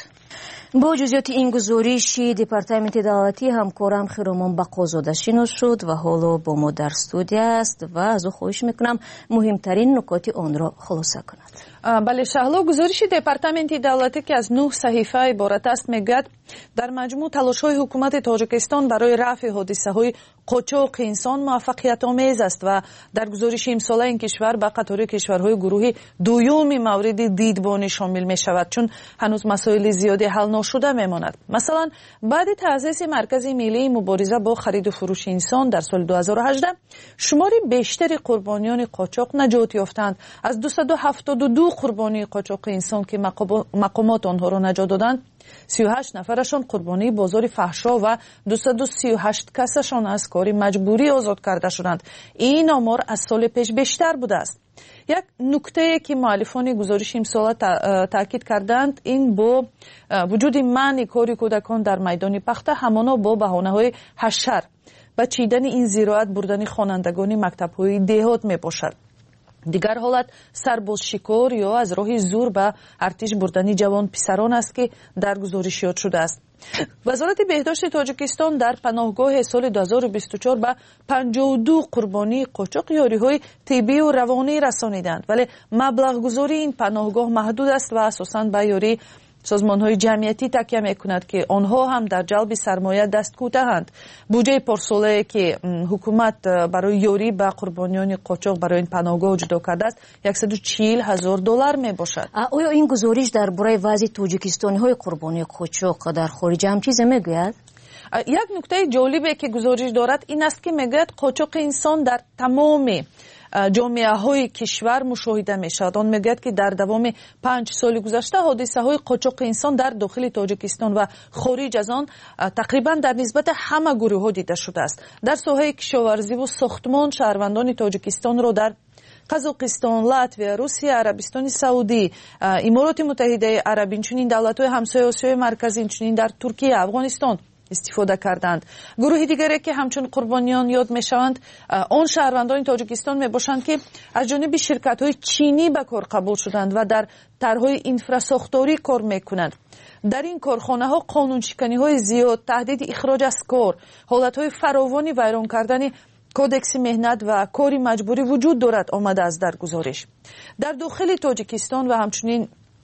با جزئیات این گزارش دپارتمنت دولتی همکارم خیرومان بقازاده شناس شد و حالا با ما در استودیو است و از او خواهش میکنم مهمترین نکات آن را خلاصه کند.
بله شهلا، گزارش دپارتمنت دولتی که از نه صحیفه عبارت است میگوید در مجموع تلاش‌های حکومت تاجیکستان برای رفع حادثه‌های قاچاق انسان موفقیت آمیز است و در گزارش امساله این کشور به قطار کشورهای گروه دوم مورد دیدبانی شامل می شود، چون هنوز مسائل زیادی حل نشده میماند. مثلا بعد تأسیس مرکز ملی مبارزه با خرید و فروش انسان در سال دو هزار و هجده شمار بیشتری قربانیان قاچاق نجات یافتند. از دویست و هفتاد و دو قربانی قاچاق انسان که مقامات آنها را نجات دادند، سی و هشت نفرشان قربانی بازار فحشا و دویست و سی و هشت کسشان از کار مجبوری آزاد کرده شدند. این آمار از سال پیش بیشتر بوده است. یک نکته که مؤلفان گزارش امسال تاکید کردند این با وجود منع کار کودکان در میدان پخته همانا با بهانه‌های حشر و چیدن این زراعت بردن خوانندگان مکتب‌های دهات میباشد. دیگر حالت سربازشکار یا از راه زور به ارتش بردن جوان پسران است که در گزارش یاد شده است. وزارت بهداشت تاجیکستان در پناهگاه سال دو هزار و بیست و چهار به پنجاه و دو قربانی قاچاق یاری‌های طبی و روانی رسانیدند، ولی مبلغ گذاری این پناهگاه محدود است و اساساً به یاری سازمان‌های جمعیتی تکیه می‌کند که آنها هم در جلب سرمایه دست کوتاهند. بودجه پارساله که حکومت برای یاری به قربانیان قاچاق برای این پناهگاه جدا کرده است صد و چهل هزار دلار میباشد.
آیا این گزارش درباره وضع تاجیکستانی‌های قربانی قاچاق در خارج هم چیزی میگوید؟
یک نکته جالبی که گزارش دارد این است که میگوید قاچاق انسان در تمام جامعه های کشور مشاهده می شود. آن میگوید که در دوام پنج سال گذشته حادثه های قاچاق انسان در داخل تاجیکستان و خارج از آن تقریبا در نسبت همه گروه ها دیده شده است. در ساحه کشاورزی و ساختمان شهروندان تاجیکستان را در قزاقستان، لاتویا، روسیه، عربستان سعودی، امارات متحده عرب، اینچنین دولت‌های همسایه آسیای مرکزی، اینچنین در ترکیه، افغانستان استفاده کردند. گروه دیگری که همچون قربانیان یاد میشوند آن شهروندان تاجیکستان میباشند که از جانب شرکت‌های چینی به کار قبول شدند و در طرح‌های اینفراساختاری کار میکنند. در این کارخانه‌ها قانون شکنی‌های زیاد، تهدید اخراج از کار، حالت‌های فراوانی ویران کردن کودکس مهنت و کاری مجبوری وجود دارد آمده است. در گزارش در داخل تاجیکستان و همچنین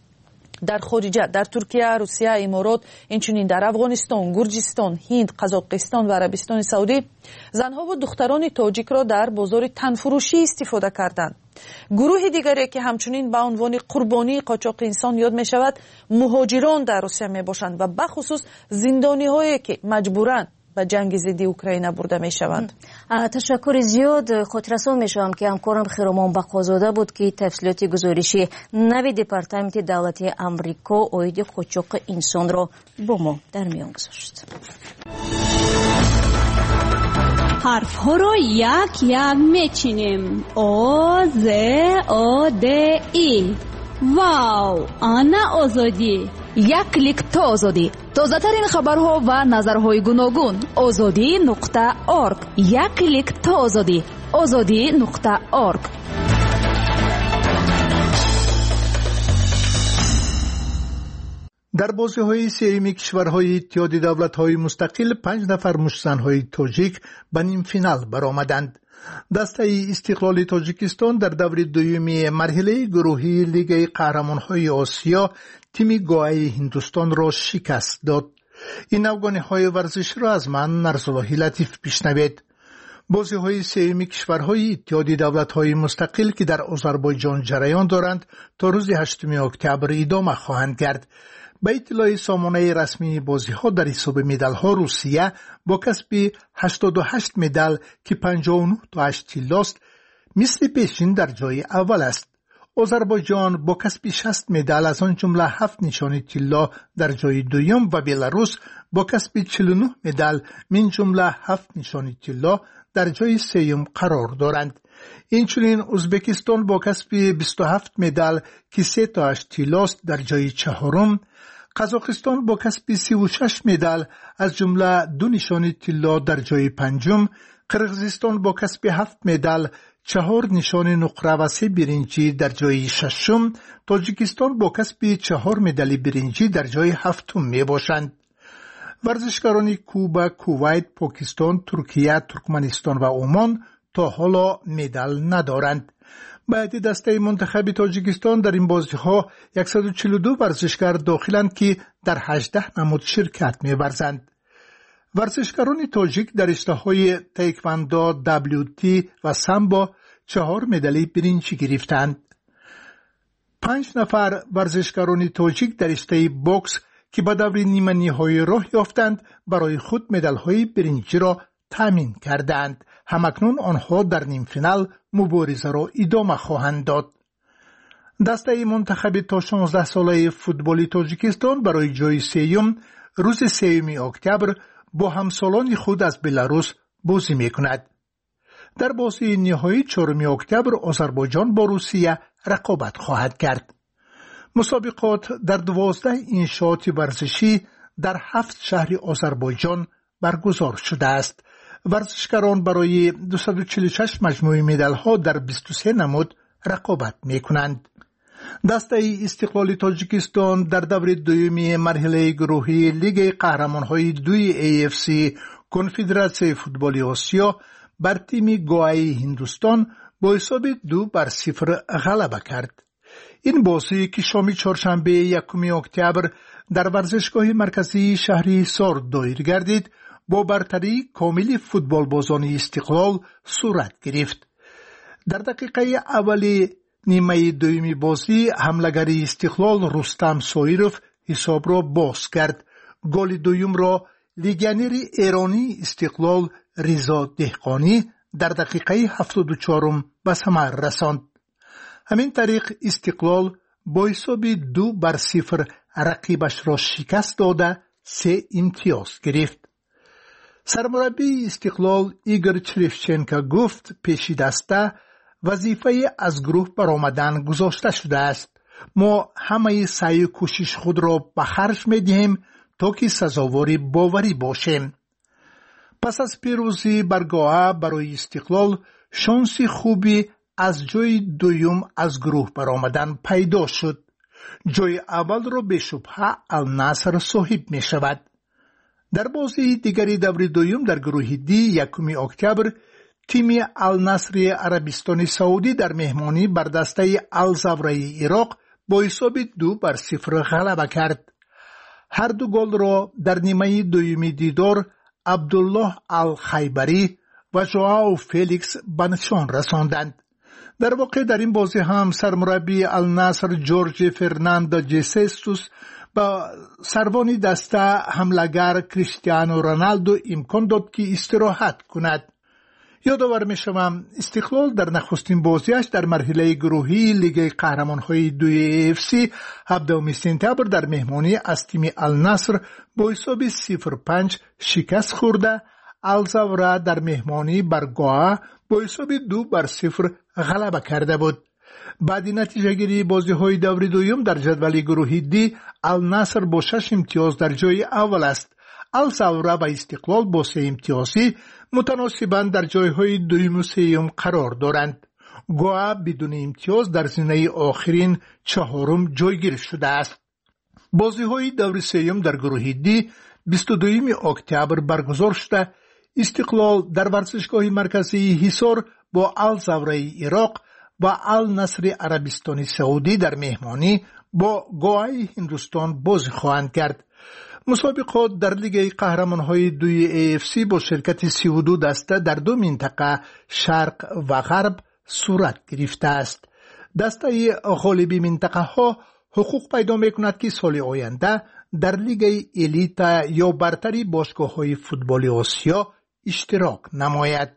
در خارج، در ترکیه، روسیه، امارات، اینچنین در افغانستان، گرجستان، هند، قزاقستان و عربستان سعودی زنها و دختران تاجیک را در بازار تنفروشی استفاده کردند. گروه دیگری که همچنین به عنوان قربانی قاچاق انسان یاد می شود مهاجران در روسیه می باشند و بخصوص زندانی هایی که مجبورند به جنگ ضد اوکراین برده می شوند.
تشکر زیاد. خاطررسان می شوم که همکارم خیرامان بقازاده بود که تفصیلات گزارشی نوی دپارتمنت دولتی امریکا اوید قاچاق انسان را با ما در میان گذاشت.
حرف ها رو یک یک میچینیم. او ز او د ای. واو، آنا آزادی. یک کلیک تا آزادی. تازه ترین خبرها و نظرهای گوناگون. آزادی نقطه آرگ. یک کلیک تا آزادی. آزادی نقطه آرگ.
در بازی‌های سوم کشورهای اتحاد دولت‌های مستقل پنج نفر مشت‌زن‌های تاجیک به نیم فینال برآمدند. دسته استقلال تاجیکستان در دور دوم مرحله گروهی لیگ قهرمان‌های آسیا تیم گوای هندوستان را شکست داد. این افغانی‌های ورزش را از من نرسالله لطیف بشنوید. بازی‌های سوم کشورهای اتحاد دولت‌های مستقل که در آذربایجان جریان دارند تا روز هشتم اکتبر ادامه خواهند کرد. به اطلاع سامانه رسمی بازی‌ها در حساب مدال‌ها روسیه با کسب هشتاد و هشت مدال که پنجاه و نه تا هشت طلاست مثل پیشین در جای اول است. آذربایجان با کسب شصت مدال از آن جمله هفت نشان طلا در جای دوم و بلاروس با کسب چهل و نه مدال من جمله هفت نشان طلا در جای سوم قرار دارند. اینچنین ازبکستان با کسب بیست و هفت مدال که سه تا هشت طلاست در جای چهارم، قزاقستان با کسب سی و شش مدال از جمله دو نشان طلا در جای پنجم، قرقیزستان با کسب هفت مدال چهار نشان نقره و سه برنجی در جای ششم، تاجیکستان با کسب چهار مدال برنجی در جای هفتم می باشند. ورزشکاران کوبا، کویت، پاکستان، ترکیه، ترکمنستان و عمان تا حالا مدال ندارند. بعد دسته منتخب تاجیکستان در این بازی‌ها صد و چهل و دو ورزشکار داخلند که در هجده نماد شرکت می‌ورزند. ورزشکاران تاجیک در رشته‌های تایکواندو، دبلیو تی و سامبو چهار مدال برنجی گرفتند. پنج نفر ورزشکاران تاجیک در رشته بوکس که به دور نیمه نهایی راه یافتند برای خود مدال‌های برنجی را تامین کردند. همکنون آنها در نیم فینال مبارزه را ادامه خواهند داد. دسته منتخب تا شانزده ساله فوتبال تاجیکستان برای جای سوم روز سوم اکتبر با همسالان خود از بلاروس بازی می‌کند. در بازی نهایی چهارم اکتبر آذربایجان با روسیه رقابت خواهد کرد. مسابقات در دوازده انشاءات ورزشی در هفت شهر آذربایجان برگزار شده است. ورزشکاران برای دویست و چهل و شش مجموعه مدال‌ها در بیست و سه نماد رقابت می‌کنند. دسته استقلال تاجیکستان در دور دوم مرحله گروهی لیگ قهرمان‌های دوی ای اف سی کنفدراسیون فوتبال آسیا بر تیم گوای هندوستان با حساب دو بر صفر غلبه کرد. این بازی که شام چهارشنبه یکم اکتبر در ورزشگاه مرکزی شهر حصار دایر گردید با برتری کامل فوتبال بازان استقلال صورت گرفت. در دقیقه اولی نیمه دومی بازی حمله‌گر استقلال رستم سایروف حساب را باز کرد. گل دوم را لیگیونر ایرانی استقلال رضا دهقانی در دقیقه هفتاد و چهارم به ثمر رساند. همین طریق استقلال با حساب دو بر صفر رقیبش را شکست داده سه امتیاز گرفت. سرمربی استقلال ایگور چریفچنکو گفت پیش دسته وظیفه از گروه برآمدن گذاشته شده است. ما همه سعی و کوشش خود را به خرج می‌دهیم تا که سزاوار باوری باشیم. پس از پیروزی بر گواه برای استقلال شانس خوبی از جای دوم از گروه برآمدن پیدا شد. جای اول را به شبهه النصر صاحب می شود. در بازی دیگری دور دوم در گروه دی یکم اکتبر تیم النصر عربستان سعودی در مهمانی بر دسته الزوره عراق با حساب دو بر صفر غلبه کرد. هر دو گل را در نیمه دومی دیدار عبدالله الخیبری و ژائو فلیکس به نشان رساندند. در واقع در این بازی هم سرمربی النصر جورج فرناندو جیسوس با سربان دسته حملگر کریستیانو رونالدو امکان داد که استراحت کند. یادآور می‌شوم استقلال در نخستین بازیش در مرحله گروهی لیگ قهرمان‌های دوی اف سی هفدهم سپتامبر در مهمانی از تیم النصر با حساب صفر پنج شکست خورده، الزاورا در مهمانی بر گوآ با حساب دو بر صفر غلبه کرده بود. بعد نتیجه گیری بازی های دور دوم در جدول گروهی دی، النصر با شش امتیاز در جای اول است. الزاورا و استقلال با سه امتیازی متناسباً در جایهای دوم و سوم قرار دارند. گوآ بدون امتیاز در زینه آخرین چهارم جایگیر شده است. بازی های دور سوم در گروه دی بیست و دوم اکتبر برگزار شده. استقلال در ورزشگاه مرکزی حصار با الزاورای عراق و النصر عربستان سعودی در مهمانی با گوآ هندوستان بازی خواهند کرد. مسابقات در لیگ قهرمان‌های دوی ای اف سی با شرکت سی و دو دسته در دو منطقه شرق و غرب صورت گرفته است. دسته غالبی منطقه ها حقوق پیدا می‌کند که سال آینده در لیگ الیت یا برتری باشگاه‌های فوتبال آسیا اشتراک نماید.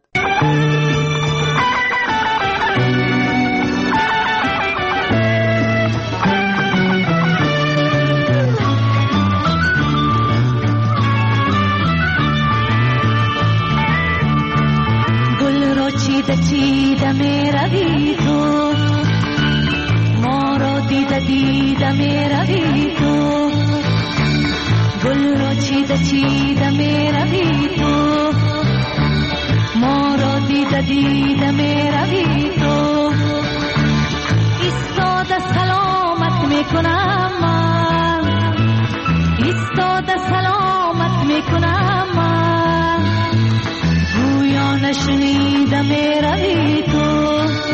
چیده چیده می روی تو، ما را دیده دیده می روی تو، گل را چیده چیده می روی تو، ما را دیده دیده می روی تو. ایستاده سلامت می کنم من، ایستاده سلامت می کنم من، گویا نشنیده می روی تو،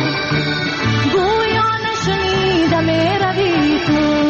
گویا نشنیده می روی تو.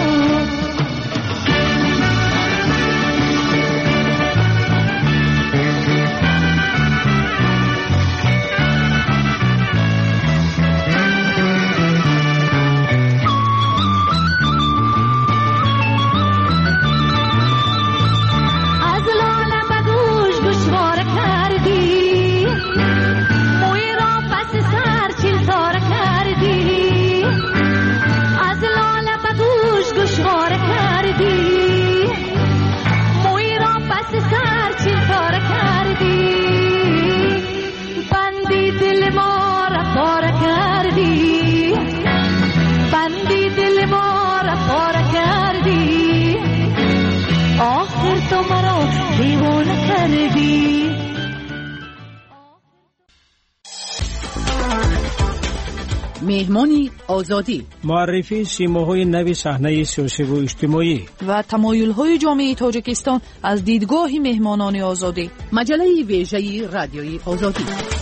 مهمانی آزادی،
معرفی سیماهای نوی صحنه سیاسی و اجتماعی
و تمایل‌های جامعه تاجیکستان از دیدگاه مهمانان آزادی.
مجله ویژه رادیوی آزادی.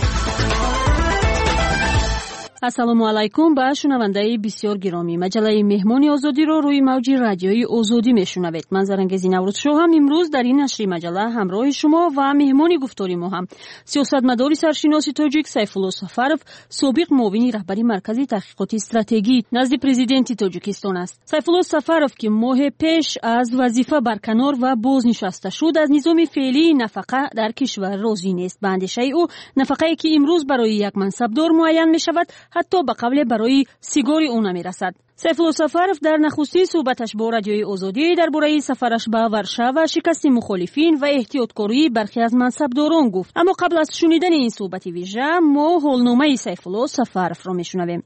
ассалому алайкум ба шунавандаи бисёр гиромӣ. маҷалаи меҳмони озодиро рӯи мавҷи радиои озодӣ мешунавед. ман зарангези наврӯзшоҳам. имрӯз дар ин нашри маҷала ҳамроҳи шумо ва меҳмони гуфтори мо ҳам сиёсатмадори саршиноси тоҷик Сайфулло Сафаров, собиқ муовини раҳбари маркази таҳқиқоти стратегӣ назди президенти Тоҷикистон аст. Сайфулло Сафаров ки моҳе пеш аз вазифа барканор ва бознишаста шуд, аз низоми феълии нафақа дар кишвар розӣ нест. ба андешаи ӯ нафақае ки имрӯз барои як мансабдор муайян мешавад ҳатто ба қавле барои сигори ӯ намерасад. Сайфулло Сафаров дар нахустин суҳбаташ бо радиои озодӣ дар бораи сафараш ба Варшава, шикасти мухолифин ва эҳтиёткории бархе аз мансабдорон гуфт. аммо қабл аз шунидани ин суҳбати вижа, мо ҳолномаи Сайфулло Сафаровро мешунавем.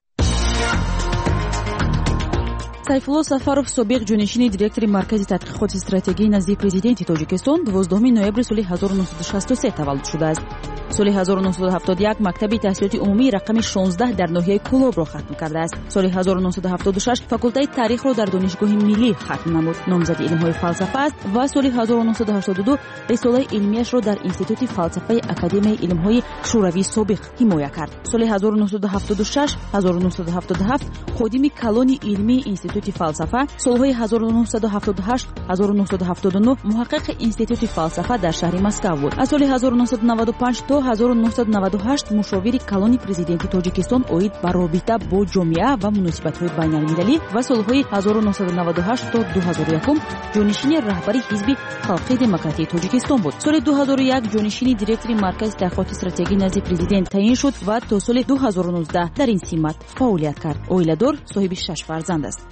Сайфулло Сафаров собиқ ҷонишини директори маркази тадқиқоти стратегӣ назди президенти Тоҷикистон дувоздуҳуми ноябри соли ҳазору нуҳсаду шасту се таваллуд шудааст. соли ҳазору нуҳсаду ҳафтоду як мактаби таҳсилоти умумии рақами шонздаҳ дар ноҳияи Кӯлобро хатм кардааст. соли ҳазору нуҳсаду ҳафтоду шаш факултаи таърихро дар донишгоҳи миллӣ хатм намуд. номзади илмҳои фалсафа аст ва соли ҳазору нуҳсаду ҳаштоду ду рисолаи илмияшро дар институти фалсафаи академияи илмҳои шӯравии собиқ ҳимоя кард. соли ҳазору нуҳсаду ҳафтоду шаш ҳазору нуҳсаду ҳафтоду ҳафт ходими калони илмии институти фалсафа, солҳои ҳазору нуҳсаду ҳафтоду ҳашт ҳазору нуҳсаду ҳафтоду нӯҳ муҳаққиқи институти фалсафа дар шаҳри Москав буд. аз соли ҳазору нуҳсаду наваду панҷ то ҳазору нуҳсаду наваду ҳашт мушовири калони президенти тоҷикистон оид ба робита бо ҷомеа ва муносибатҳои байналмилалӣ ва солҳои ҳазору нуҳсаду наваду ҳашт то ду ҳазору як ҷонишини раҳбари ҳизби халқии демократии тоҷикистон буд. соли ду ҳазору як ҷонишини директори маркази таҳқиқоти стратегӣ назди президент таъин шуд ва то соли ду ҳазору нуздаҳ дар ин симат фаъолият кард. оиладор, соҳиби шаш фарзанд аст.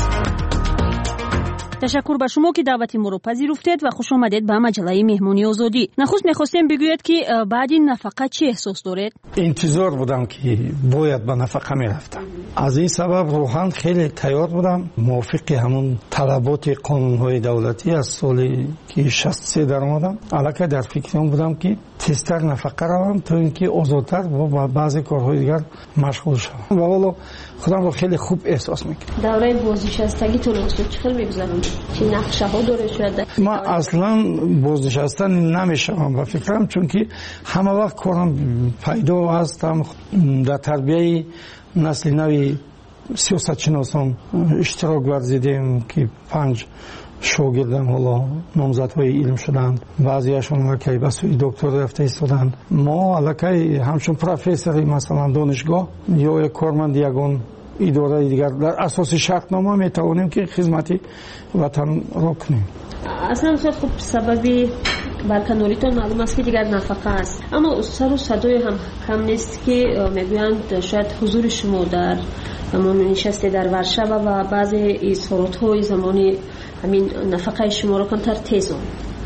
ташаккур ба шумо ки даъвати моро пазируфтед ва хуш омадед ба маҷаллаи меҳмонии озодӣ. Нахуст мехостем бигӯед ки баъди нафақа чӣ эҳсос доред?
интизор будам ки бояд ба нафақа мерафтам. аз ин сабаб рӯҳан хеле тайёр будам, мувофиқи ҳамун талаботи қонунҳои давлатӣ аз соли ки шасту се даромадам. аллакай дар фикри он будам ки тезтар нафақа равам то ин ки озодтар ба баъзе корҳои дигар машғул шавам. ва ҳоло худамро хеле хуб эҳсос мекунам.
давраи бознишастагитон устод чӣ хел мегузаронд? чӣ нақшаҳо доред? шояд
ман аслан бознишастан намешавам ба фикрам, чунки ҳама вақт корам пайдо ҳастам. дар тарбияи насли нави сиёсатшиносон иштирок варзидем ки панҷ шогирдам ҳоло номзадҳои илм шуданд, баъзеашон аллакай ба сӯи докторӣ рафта истоданд. мо аллакай ҳамчун профессори масалан донишгоҳ ё як корманди ягон идораи дигар дар асоси шартнома метавонем ки хизмати ватанро кунем.
аслан устод, хуб сабаби барканоритон маълум аст ки дигар нафақа аст, аммо сару садое ҳам кам нест ки мегӯянд шояд ҳузури шумо дар ҳамон нишасте дар Варшава ва баъзе изҳоротҳои замони ҳамин нафақаи шуморо камтар тезон.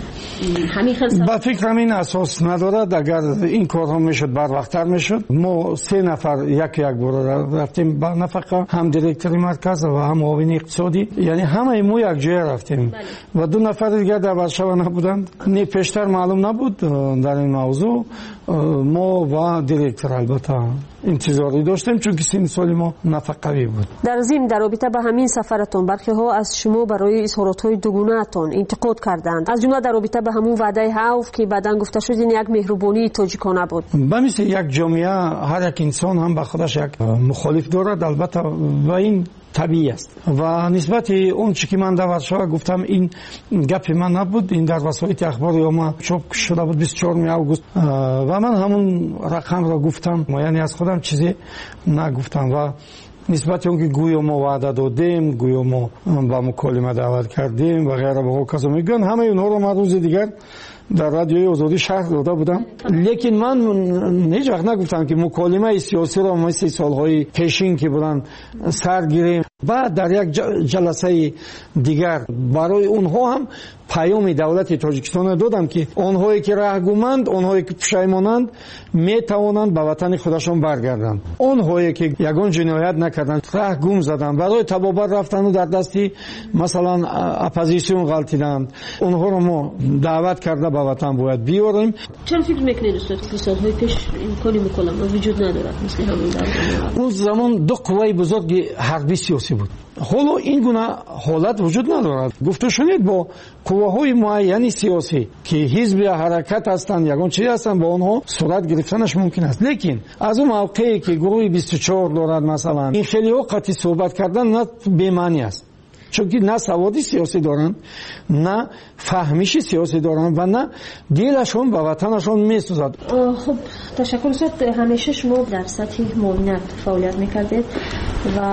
ба фикрам ин асос надорад. агар ин корҳо мешуд барвақттар мешуд. мо се нафар як як бора рафтем ба нафақа, ҳам директори марказ ва ҳам муовини иқтисодӣ, яъне ҳамаи мо якҷоя рафтем ва ду нафари дигар дар Варшава набуданд. не пештар маълум набуд дар ин мавзӯъ. мо ва директор албатта интизорӣ доштем, чунки синни соли мо нафақавӣ буд. дар зим дар робита ба ҳамин сафаратон бархеҳо аз шумо барои изҳоротҳои дугунаатон интиқод карданд, аз ҷумла дар робита ба ҳамун ваъдаи ҳавф ки баъдан гуфта шуд ин як меҳрубонии тоҷикона буд. ба мисли як ҷомеа ҳар як инсон ҳам ба худаш як мухолиф дорад, албатта ва ин табиӣ аст. ва нисбати он чӣ ки ман дар Варшава гуфтам, ин гапи ман набуд, ин дар васоити ахбори омма чоп шуда буд бисту чорум август ва ман ҳамун рақамро гуфтам, яъне аз худам чизе нагуфтам. ва нисбати он ки гӯё мо ваъда додем, гӯё мо ба муколима даъват кардем ва ғайра ба ҳоказо мегӯянд, ҳамаи онҳоро ман рӯзи дигар дар радиои озодӣ шарҳ дода будам. лекин ман ҳеҷ вақт нагуфтам ки муколимаи сиёсиро мисли солҳои пешин ки буданд сар гирем. баъд дар як ҷаласаи дигар барои онҳо ҳам паёми давлати тоҷикистон додам ки онҳое ки раҳгуманд, онҳое ки пушаймонанд, метавонанд ба ватани худашон баргарданд. онҳое ки ягон ҷиноят накарданд, раҳгум заданд, барои табобат рафтану дар дасти масалан оппозитсион ғалтиданд, онҳоро мо даъват карда ба ватан бояд биёрем. чаро фикр мекунед устод ки солҳои пеш имкони муколама вуҷуд надорад мисли ҳамон давр? он замон ду қувваи бузурги ҳарбӣ сиёсӣ буд. ҳоло ин гуна ҳолат вуҷуд надорад. гуфта шунед бо қувваҳои муайяни сиёсӣ ки ҳизби ҳаракат ҳастанд, ягон чиз ҳастанд, бо онҳо сурат гирифтанаш мумкин аст. лекин аз он мавқее ки гурӯҳи бисту чор дорад масалан, ин хелиҳо қатъи суҳбат кардан на бемаънӣ аст, чунки на саводи сиёсӣ доранд, на фаҳмиши сиёсӣ доранд ва на дилашон ба ватанашон месӯзад. хуб, ташаккур устод. ҳамеша шумо дар сатҳи муовинат фаъолият мекардед ва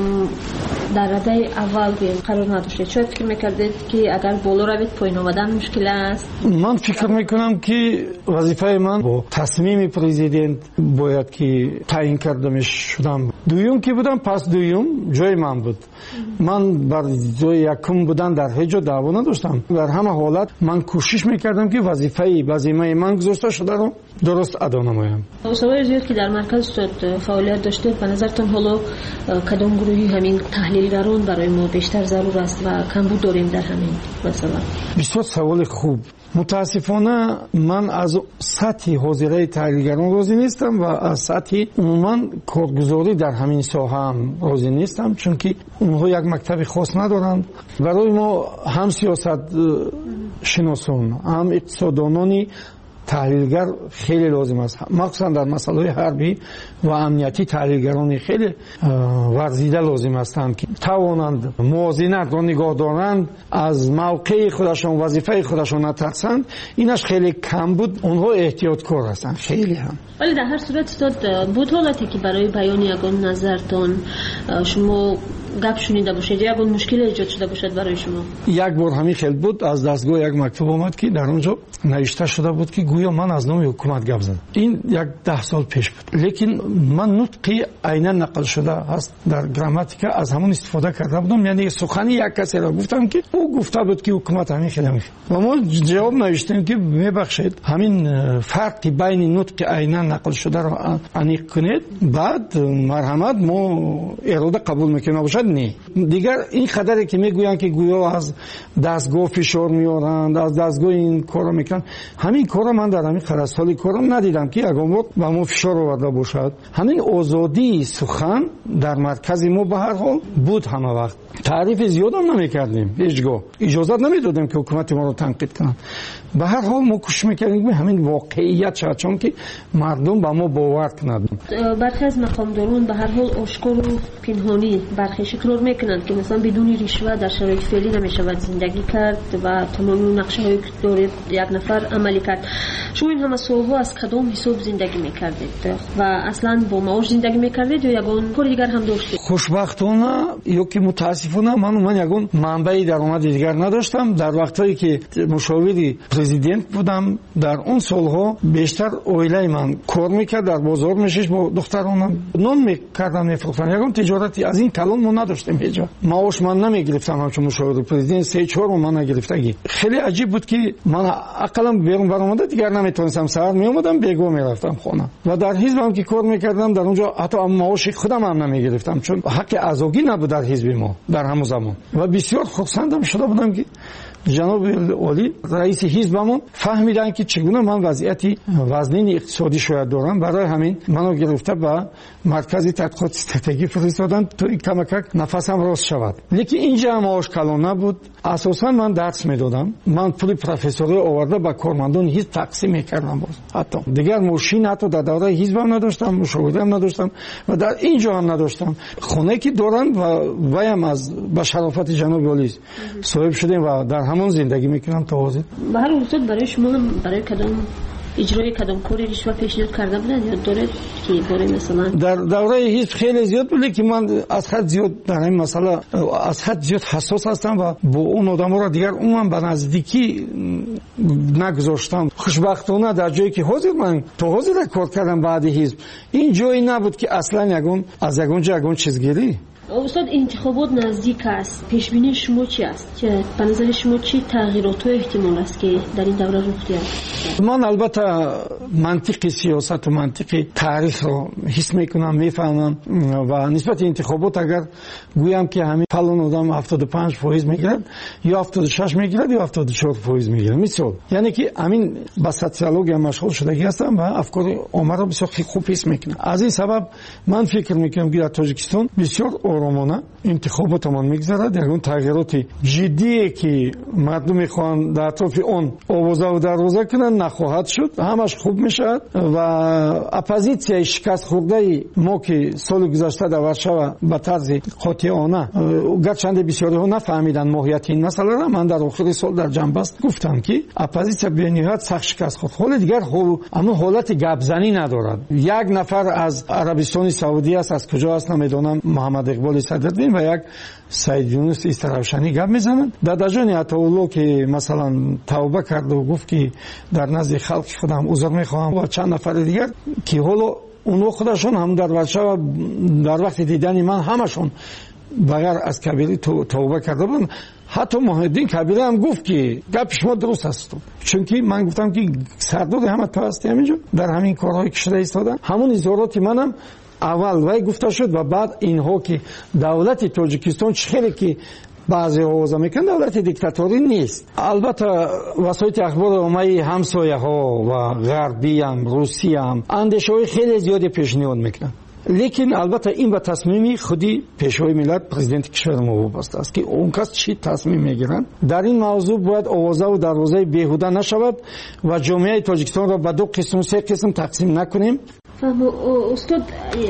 дар радаи аввал қарор надоштед. шояд фикр мекардед ки агар боло равед поин омадан мушкил аст? ман фикр мекунам ки вазифаи ман бо тасмими президент бояд ки таъин карда мешудам. дуюм ки будам, пас дуюм ҷои ман буд. ман бар ҷои якум будан дар ҳеҷ ҷо даъво надоштам. дар ҳама ҳолат ман кӯшиш мекардам ки вазифаи вазимаи ман гузошта шударо дуруст адо намоям. солҳои зиёд ки дар марказ устод фаъолият доштед, ба назартон ҳоло кадом гурӯҳи ҳамин таҳлилгарон барои мо бештар зарур аст ва камбуд дорем дар ҳамин масъала? бисёр саволи хуб. мутаассифона ман аз сатҳи ҳозираи таҳлилгарон розӣ нестам ва аз сатҳи умуман коргузорӣ дар ҳамин соҳаам розӣ нестам, чунки онҳо як мактаби хос надоранд. барои мо ҳам сиёсатшиносон, ҳам иқтисоддонони
تحلیلگر خیلی لازم است، مخصوصا در مسائل حربی و امنیتی تحلیلگران خیلی ورزیده لازم هستند که توانند موازنت را نگاه دارند، از موقع خودشان وظیفه خودشان نترسند. اینش خیلی کم بود، اونها احتیاطکار هستند خیلی هم.
ولی در هر صورت استاد بود حالتی که برای بیان یگان نظرتان شما گپ شنیده باشید، یگان مشکل ایجاد شده باشد برای شما؟ یک
بار همین خیلی بود، از دستگاه یک مکتوب آمد که در اونجا نوشته شده بود که گویا من از نام حکومت گپ زدم. این یک ده سال پیش بود، لیکن من نطقی عیناً نقل شده است در گراماتیکا از همون استفاده کرده بودم، یعنی سخنی یک کسی را گفتم که او گفته بود که حکومت همین خیلی میگه و ما جواب نوشتیم که میبخشید همین فرقی بین نطق عیناً نقل شده را انیق کنید، بعد مرحمت ما اراده قبول میکنیم نباشد نه دیگر. این خبری که میگویند که گویا از دستگاه فشار میارند، از دستگاه این کارو میکنن، همین کارو من در همین خراسالی کارم ندیدم که اگر ما با ما فشار آورده باشد. همین آزادی سخن در مرکز ما به هر حال بود، همه وقت تعریف زیاد هم نمیکردیم، هیچگاه اجازه نمیدادیم که حکومت ما رو تنقید کنند. به هر حال ما کوشش میکردیم همین واقعیت شد، چون که مردم با ما باور کنند.
برخی از مقامداران به هر حال آشکار و پنهانی برخیش اقرار میکنند که مثلا بدون رشوه در شرایط فعلی نمیشود زندگی کرد و تمام نقشه هایی که دارید یک نفر عملی کرد. شما این همه سالها از کدام حساب زندگی میکردید و اصلا با معاش زندگی میکردید یا یگان کار دیگر هم داشتید؟
خوشبختانه یا که متاسفانه من من یگان منبع درآمد دیگر نداشتم. در وقتی که مشاوری پرزیدنت بودم در اون سالها بیشتر اویلای من کار میکرد، در بازار میشش با دخترانم نون میکردم میفروختن. یگان تجارتی از این کلان ما نداشتیم هیچ وقت. معاش من نمیگرفتم، همچون مشاور پرزیدنت سه چهار من نگرفتگی. خیلی عجیب بود که من عقلم بیرون برآمده دیگر نمیتونستم، سر میومدم بیگو میرفتم خونه و در حزبم که کار میکردم در اونجا حتی معاش خودم هم نمیگرفتم، چون حق ازاگی نبود در حزب ما در همون زمان و بسیار خرسندم شده بودم که جناب عالی رئیس حزبمون فهمیدن که چگونه من وضعیتی وزنین اقتصادی شاید دارم، برای همین منو گرفته به مرکز تحقیقات استراتژی فرستادن تا این کمک نفسم راست شود. لیکن اینجا معاش کلان نبود، اساسا من درس میدادم، من پول پروفسوری آورده به کارمندان حزب تقسیم میکردم. باز حتی دیگر ماشین حتی در دوره حزبم نداشتم، مشاورم نداشتم و در اینجا هم نداشتم. خونه که دارم و وایم از به شرافت جناب عالی صاحب شدیم و در همون زندگی میکنم تا حاضر.
به هر حال برای شما هم برای کدام اجرای کدام کاری رشوه پیشنهاد کرده بودن یا داره که برای مثلا
در دوره حزب خیلی زیاد بود که من از حد زیاد در این مسئله از حد زیاد حساس هستم و با اون آدما را دیگر اونم به نزدیکی نگذاشتم. خوشبختانه در جایی که حاضر من تو حاضر کار کردم بعد حزب این جایی نبود که اصلا یگون از یگون جا یگون چیزگیری.
استاد انتخابات نزدیک است، پیش بینی شما چی است؟ که به نظر شما چی تغییرات و احتمال است که در این دوره رخ دهد؟
من البته منطقی سیاست و منطقی تاریخ رو حس میکنم، میفهمم و نسبت انتخابات اگر گویم که همین فلان آدم هفتاد و پنج فیصد میگیرد یا هفتاد و شش میگیرد یا هفتاد و چهار فیصد میگیرد، مثلا یعنی که همین با سوسیولوژی مشغول شدگی هستم و افکار عامه رو بسیار خوب حس میکنم. از این سبب من فکر میکنم که در تاجیکستان بسیار آرامانه انتخاباتمان میگذرد. یگان تغییرات جدی که مردم میخوان در اطراف اون آوازه و دروازه کنن نخواهد شد، همش خوب میشد و اپوزیسیای شکست خورده ما که سال گذشته در ورشو به طرز قاطعانه گرچند بسیاری ها نفهمیدن ماهیت این مسئله را، من در آخر سال در جنبست گفتم که اپوزیسیا به نهایت سخت شکست خورد. حال دیگر اما حالت گپزنی ندارد. یک نفر از عربستان سعودی است، از کجا است نمیدونم، محمد اقبال صدرالدین و یک سید یونس استراوشانی گپ میزنند. در دجان عطاالله که مثلا توبه کرد و گفت که در نزد خلق خودم عذر میخواهم و چند نفر دیگر که حالا اونو خودشون هم در ورشو در وقت دیدن من همشون بغیر از کبیری توبه کرده بودن. حتی محمدین کبیری هم گفت که گپ شما درست است، چون که من گفتم که سردار همه تو هستی همینجا در همین کارهایی که شده ایستادن. همون اظهارات منم اول وای گفته شد و بعد اینها که دولت تاجیکستان چخیلی که بعضی آوازه میکن دولت دیکتاتوری نیست. البته وسایل اخبار عمومی همسایه ها و غربی هم روسی هم اندیشه های خیلی زیادی پیشنهاد میکنن لیکن البته این به تصمیم خودی پیشوای ملت پرزیدنت کشور ما وابسته است که اون کس چی تصمیم میگیرن. در این موضوع باید آوازه و دروازه بیهوده نشود و جامعه تاجیکستان را به دو قسم و سه قسم تقسیم نکنیم.
فهم استاد،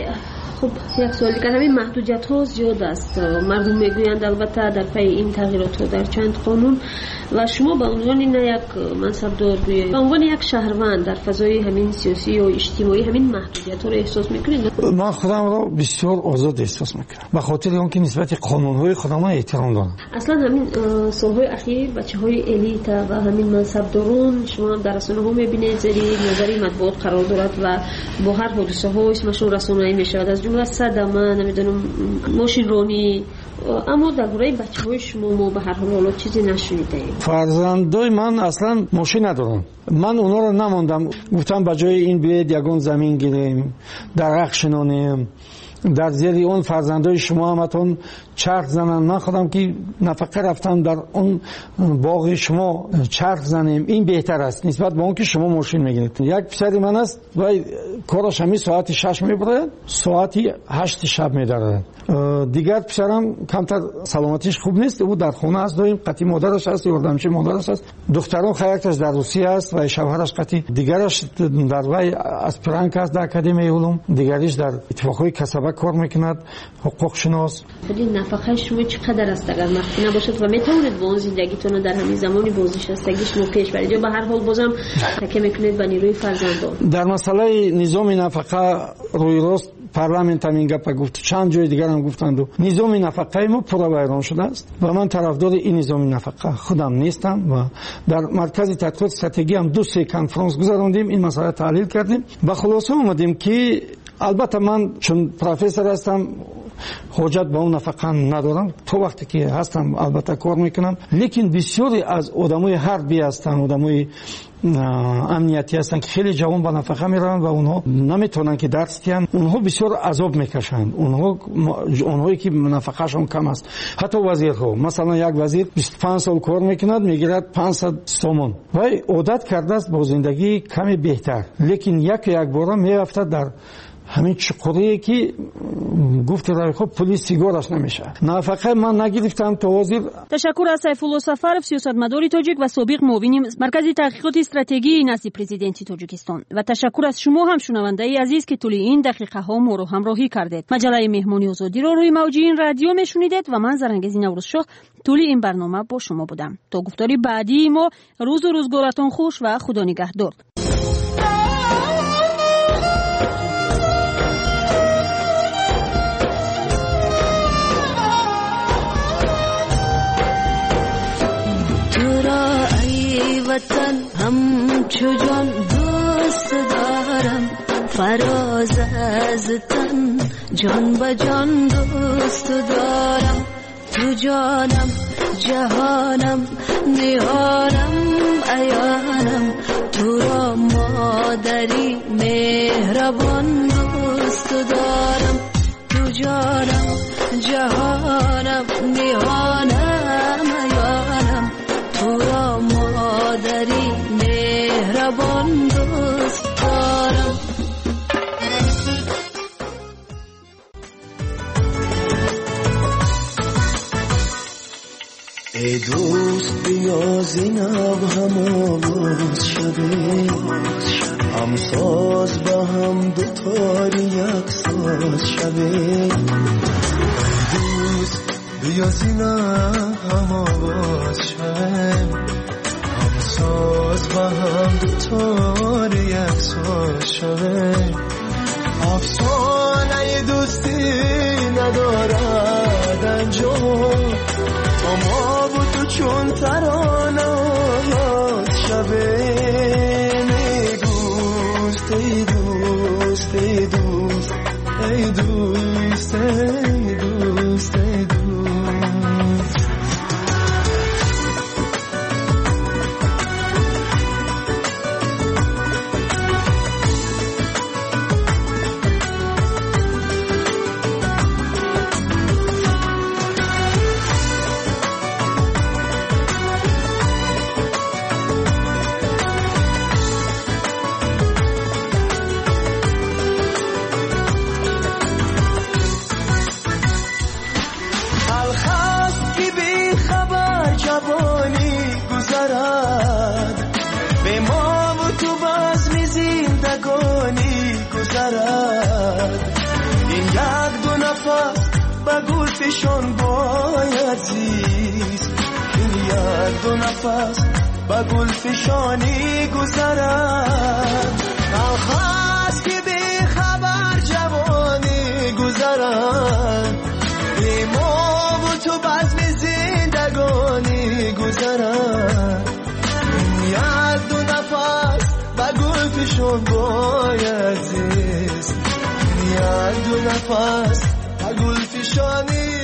خب یک سوالی که همین محدودیت ها زیاد است. مردم میگویند البته در پی این تغییرات در چند قانون و شما به عنوان نه یک منصبدار، به عنوان یک شهروند در فضای همین سیاسی و اجتماعی همین محدودیت ها رو احساس میکنید؟
من خودم را بسیار آزاد احساس میکنم به خاطر اینکه نسبت قانون های خودم احترام دارم.
اصلا همین سالهای اخیر بچه های الیت و همین منصبداران شما در رسانه ها میبینید زیر نظری مطبوعات قرار دارد و با هر حادثه ها اسمشون رسانه‌ای میشود، از جمله صدمه، نمیدونم ماشین رانی. اما در برای بچه های شما ما به هر حال چیزی نشنیده ایم.
فرزندای من اصلا ماشین ندارن. من اونا رو نماندم، گفتم به جای این بیاید یگان زمین گیریم، درخت شنانیم، در زیر اون فرزندای شما همتون چرخ زنن. من خودم که نفقه رفتم در اون باغ شما چرخ زنیم، این بهتر است نسبت به اون که شما ماشین میگیرید. یک پسر من است و کارش همی ساعتی شش میبره، ساعتی هشت شب میداره. دیگر پسرم کمتر سلامتیش خوب نیست، او در خونه است، داریم قطعی مادرش است، یاردمچی مادرش است. دخترم خیرکش در روسیه است و شوهرش قطعی دیگرش در وی اسپرانک است در اکادمی علوم، دیگریش در اتفاقهای کسبه کار میکند، حقوق شناس.
خیلی نفقه شما چقدر است اگر مخفی نباشد و میتونید با اون زندگیتون در همین زمانی بازنشستگی شما پیش برید یا به هر حال بازم تکیه میکنید به نیروی فرزندان؟ در
مسئله نظام نفقه روی راست پارلمنت هم این گپ گفت، چند جای دیگر هم گفتند و نظام نفقه ما پورا ویران شده است و من طرفدار این نظام نفقه خودم نیستم و در مرکز تحقیقات استراتژی هم دو سه کنفرانس گذراندیم، این مسئله تحلیل کردیم و خلاصه اومدیم که البته من چون پروفسور هستم حاجت به اون نفقه ندارم، تو وقتی که هستم البته کار میکنم، لیکن بسیاری از آدمای حربی هستن، آدمای امنیتی هستن که خیلی جوان با نفقه میرن و اونها نمیتونن که درس دیان، اونها بسیار عذاب میکشن، اونها اونهایی که نفقهشون کم است. حتی وزیرها، مثلا یک وزیر بیست و پنج سال کار میکند میگیرد پانصد تومان و عادت کرده است با زندگی کمی بهتر، لیکن یک یک بار میرفته در همین چقدری که گفت روی خوب پلیس سیگارش نمیشه. نفقه من نگرفتم تا وزیر.
تشکر از سیفالله سفرов، سیاستمدار تاجیک و سابق معاون مرکز تحقیقات استراتژی نزد پرزیدنت تاجیکستان و تشکر از شما هم شنونده عزیز که طول این دقیقه ها ما رو همراهی کردید. مجله مهمانی آزادی رو روی موج این رادیو میشنیدید و من زرنگزی نوروزشاه طول این برنامه با شما بودم. تا گفتاری بعدی ما روز و روزگارتون خوش و خدا نگهدار.
وطن همچو جان دوست دارم، فراز از تن جان به جان دوست دارم، تو جانم جهانم نهانم عیانم، تو را مادری مهربان دوست دارم، تو جانم جهانم نهانم عیانم، تو را مادری مهربان دوست دارم.
ای دوست بیا زینب هم آواز شده، هم ساز با هم دوتاری یک ساز شده. ای دوست بیا زینب هم آواز شده، هم ساز با هم دوتاری یک ساز شده. افسانه دوستی ندارد انجام، تا ما و تو چون ترانه شبه. ای دوست ای دوست ای دوست ای دوست ای دوست ای دوست. فشان باید زیست این یک دو نفس با گل فشانی گذرد خواست که بی خبر جوانی گذرد بی ما و تو بزم زندگانی گذرد یک دو نفس با گل فشان باید زیست یک دو نفس با گل فشانی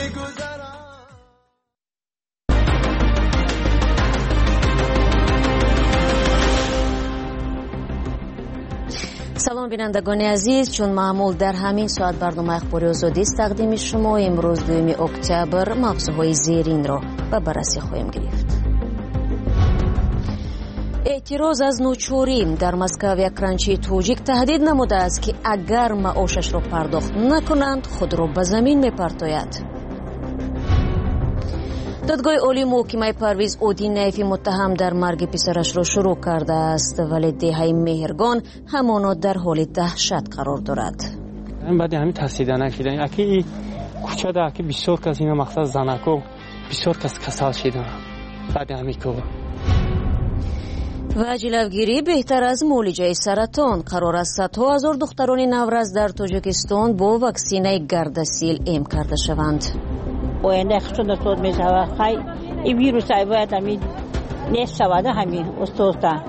سلام بینندگان عزیز، چون معمول در همین ساعت برنامه اخباری آزادی است تقدیم شما. امروز دوم اکتبر موضوعهای زیرین را به بررسی خواهیم گرفت. اعتراض از نوچوری در مسکو یک کرانچی توجیک تهدید نموده است که اگر معاشش را پرداخت نکنند خود را به زمین میپرتاید. دادگاه عالی محکمه پرویز اودینیفی متهم در مرگ پسرش را شروع کرده است، ولی دهه مهرگان همانا در حال دهشت قرار دارد.
من بعد همین تحصیل نکردم اکی کوچه ده که بسیار کس اینا مقصد زنکو بسیار کس کسال شدن بعد همین کو
و جلوگیری بهتر از معالجه سرطان. قرار است صدها هزار دختران نورز در تاجیکستان با واکسینه گردسیل ایم کرده شوند.
آینده خشون استاد می شود خیلی این ویروس های باید همین نیست شوده همین استاد ده.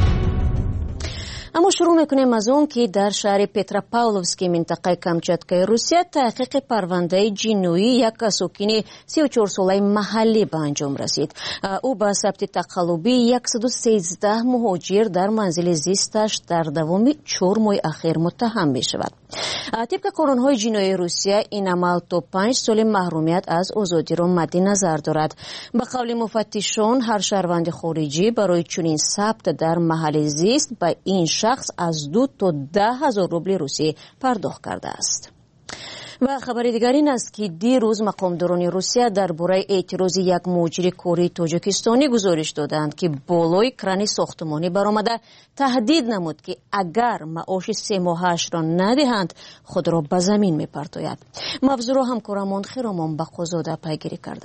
اما شروع میکنیم از اون که در شهر پتراپاولوفسکی منطقه کامچاتکای روسیه تحقیق پرونده جنویی یک ساکن سی و چهار ساله محلی به انجام رسید. او به ثبت تقلبی صد و سیزده مهاجر در منزل زیستش در دوام چهار ماه اخیر متهم می شود. طبق قانون‌های جنایی روسیه این عمل تا پنج سال محرومیت از آزادی را مد نظر دارد. به قول مفتشان هر شهروند خارجی برای چنین ثبت در محل زیست به این شخص از دو تا ده هزار روبل روسی پرداخت کرده است. و خبر دیگر این است که دیروز مقامداران روسیه درباره اعتراض یک مهاجر کره تاجیکستانی گزارش دادند که بالای کران ساختمانی برآمده تهدید نمود که اگر معاش سه ماهش را ندهند خود را به زمین میپرتاید. موضوع را همکارمان خیرامان بقازاده پیگیری کرده.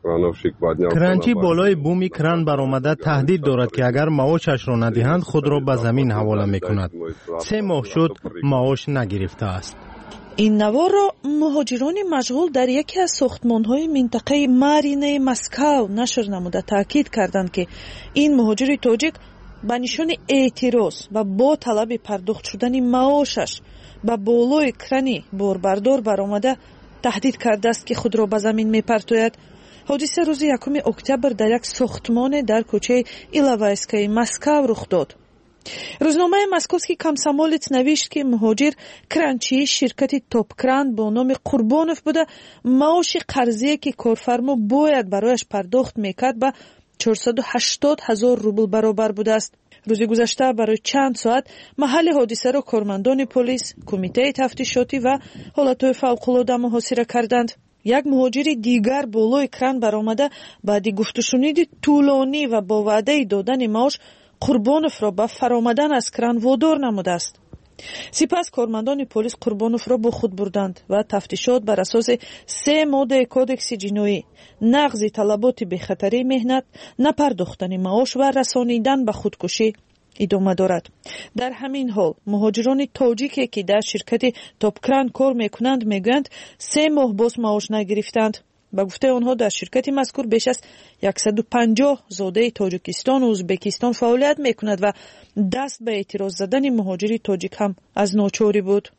کرانچی بالای بومی کران برآمده تهدید دارد که اگر معاشش را ندهند خود را به زمین حواله میکند. سه ماه شد معاش نگرفته است.
این نوار را مهاجران مشغول در یکی از ساختمان‌های منطقه مارینه مسکو نشر نموده تاکید کردند که این مهاجر تاجیک به نشان اعتراض و با طلب پرداخت شدن معاشش به بالای کرانی باربردار برآمده تهدید کرده است که خود را به زمین میپرتاید. حادثه روز یکم اکتبر در یک ساختمان در کوچه ایلاوایسکای مسکو رخ داد. روزنامه مسکووسکی комсомолец نوشت که مهاجر کرانچی شرکت توپ کران با نام قربانوف بوده معاش قرضی که کارفرما باید برایش پرداخت میکرد به چهارصد و هشتاد هزار روبل برابر بوده است. روز گذشته برای چند ساعت محل حادثه را کارمندان پلیس، کمیته تفتیشاتی و حالتهای فوق‌العاده محاصره کردند. یک مهاجر دیگر بالای کران برآمده بعد گفتشنید طولانی و با وعده دادن معاش قربانوف را به فرآمدن از کران وادار نموده است. سپس کارمندان پلیس قربانوف را با خود بردند و تفتیشات بر اساس سه ماده کودکس جنایی، نقض طلبات بخطری مهنت، نپرداختن معاش و رسانیدن به خودکشی ادامه دارد. در همین حال مهاجران تاجیکی که در شرکت توپ کران کار میکنند میگویند سه ماه باز معاش نگرفتند. با گفته آنها در شرکت مذکور بیش از صد و پنجاه زاده تاجیکستان و ازبکستان فعالیت میکند و دست به اعتراض زدن مهاجری تاجیک هم از ناچاری بود.